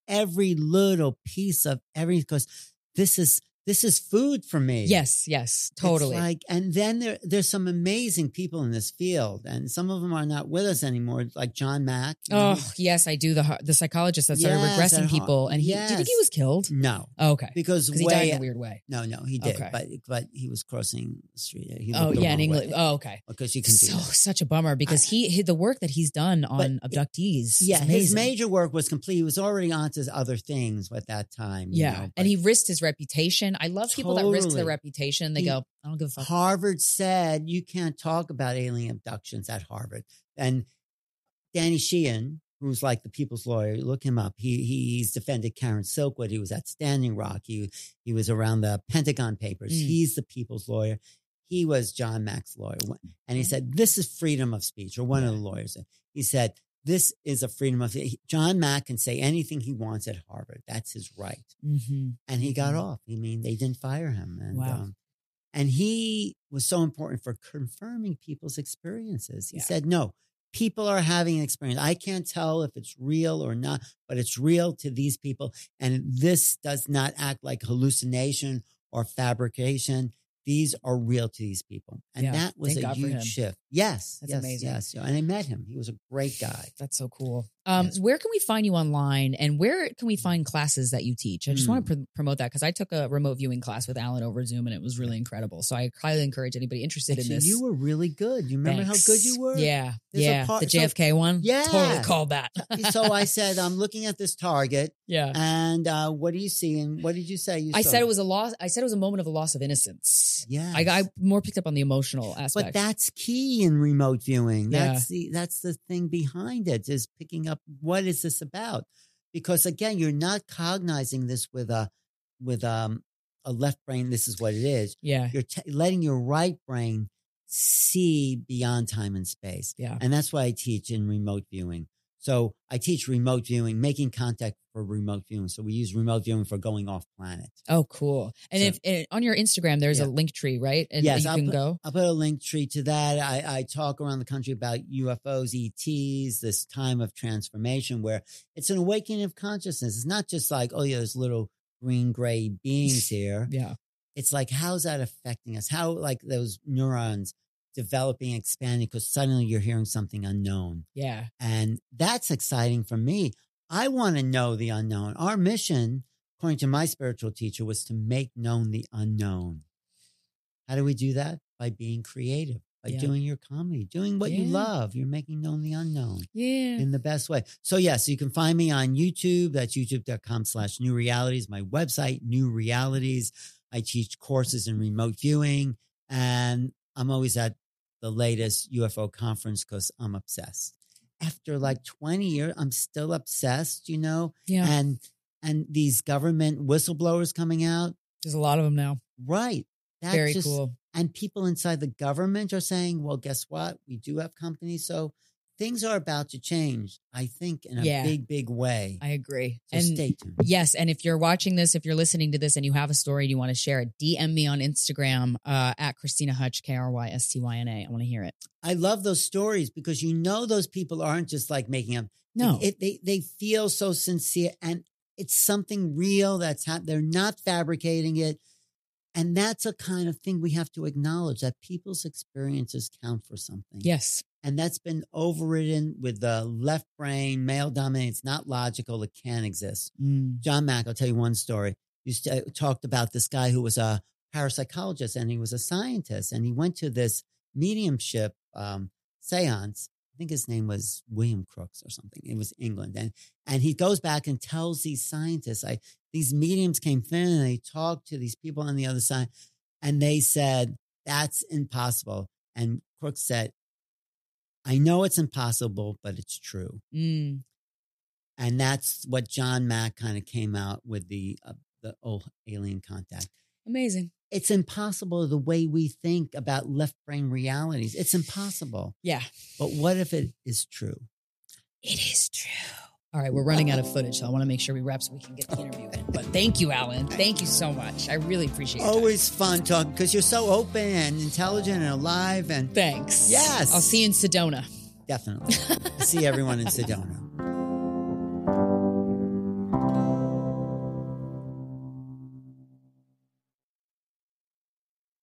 every little piece of everything because this is this is food for me. Yes, yes, totally. It's like, and then there there's some amazing people in this field, and some of them are not with us anymore, like John Mack. you know, Oh, yes, I do. The the psychologist that started Yes, regressing at Har- people. And he, do you think he Yes. was killed? No, Oh, okay. because Because he way, died in a weird way. no, no, he did, Okay. but but he was crossing the street. He Oh, looked the yeah, in wrong England. way. Oh, okay. Because you can do So, that. such a bummer because he, he the work that he's done on But- abductees. Yeah, is his amazing. major work was complete. He was already onto other things at that time. you Yeah. know, but And he risked his reputation. I love people that risk their Totally. reputation. They He- go, I don't give a fuck. Harvard said you can't talk about alien abductions at Harvard. And Danny Sheehan, who's like the people's lawyer, look him up. He he's defended Karen Silkwood. He was at Standing Rock. He he was around the Pentagon Papers. Mm. He's the people's lawyer. He was John Mack's lawyer. And he said, this is freedom of speech, or one of the lawyers said. He said, this is a freedom of John Mack can say anything he wants at Harvard. That's his right. Mm-hmm. And he got Mhm. off. I mean, they didn't fire him. And, Wow. um, and he was so important for confirming people's experiences. He Yeah. said, no, people are having an experience. I can't tell if it's real or not, but it's real to these people. And this does not act like hallucination or fabrication. These are real to these people. And Yeah. that was Thank a God for him. huge shift. Yes. That's yes, amazing. Yes. And I met him. He was a great guy. That's so cool. Um, Yes. Where can we find you online, and where can we find classes that you teach? I just Hmm. want to pr- promote that because I took a remote viewing class with Alan over Zoom, and it was really incredible. So I highly encourage anybody interested Actually, in this. you were really good. You remember Thanks. how good you were? Yeah, There's a yeah. part- the J F K one. Yeah. Totally called that. So I said, I'm looking at this target. Yeah. And uh, what do you see? And what did you say? You I saw? said it was a loss. I said it was a moment of a loss of innocence. Yeah. I, I more picked up on the emotional aspect. But that's key in remote viewing. Yeah. That's the that's the thing behind it, is picking up what is this about? Because again, you're not cognizing this with a with um, a left brain. This is what it is. yeah. You're t- letting your right brain see beyond time and space. Yeah. And that's what I teach in remote viewing. So I teach remote viewing, making contact for remote viewing. So we use remote viewing for going off planet. Oh, cool. And So- if and on your Instagram, there's Yeah. a link tree, right? And Yes, you I'll can put- go. I'll put a link tree to that. I, I talk around the country about U F Os, E Ts, this time of transformation where it's an awakening of consciousness. It's not just like, oh yeah, there's little green, gray beings here. Yeah. It's like, how's that affecting us? How, like, those neurons developing, expanding, because suddenly you're hearing something unknown. Yeah. And that's exciting for me. I want to know the unknown. Our mission, according to my spiritual teacher, was to make known the unknown. How do we do that? By being creative, by Yeah. doing your comedy, doing what you Yeah. love. You're making known the unknown Yeah. in the best way. So, yes, yeah, so you can find me on YouTube. That's youtube.com slash new realities. My website, New Realities. I teach courses in remote viewing, and I'm always at the latest U F O conference because I'm obsessed. After like twenty years, I'm still obsessed, you know, Yeah. and and these government whistleblowers coming out, There's a lot of them now. right? That's Very just, cool. And people inside the government are saying, well, guess what? We do have companies. So things are about to change, I think, in a Yeah. big, big way. I agree. So and stay tuned. yes, and if you're watching this, if you're listening to this and you have a story and you want to share it, D M me on Instagram uh, at Christina Hutch, K R Y S T Y N A. I want to hear it. I love those stories because you know those people aren't just like making up. No. It, they, they feel so sincere, and it's something real that's happening. They're not fabricating it. And that's a kind of thing we have to acknowledge, that people's experiences count for something. Yes. And that's been overridden with the left brain, male dominant. It's not logical. It can't exist. Mm. John Mack, I'll tell you one story. Used to, talked about this guy who was a parapsychologist and he was a scientist. And he went to this mediumship um, seance. I think his name was William Crooks or something. It was England. And and he goes back and tells these scientists, I, these mediums came in and they talked to these people on the other side. And they said, that's impossible. And Crooks said, I know it's impossible, but it's true. Mm. And that's what John Mack kind of came out with the uh, the old alien contact. Amazing. It's impossible the way we think about left brain realities. It's impossible. Yeah. But what if it is true? It is true. All right, we're running out of footage, so I want to make sure we wrap so we can get the interview in. But thank you, Alan. Thank you so much. I really appreciate it. Always fun talking because you're so open and intelligent and alive. And Thanks. Yes. I'll see you in Sedona. definitely see everyone in Sedona.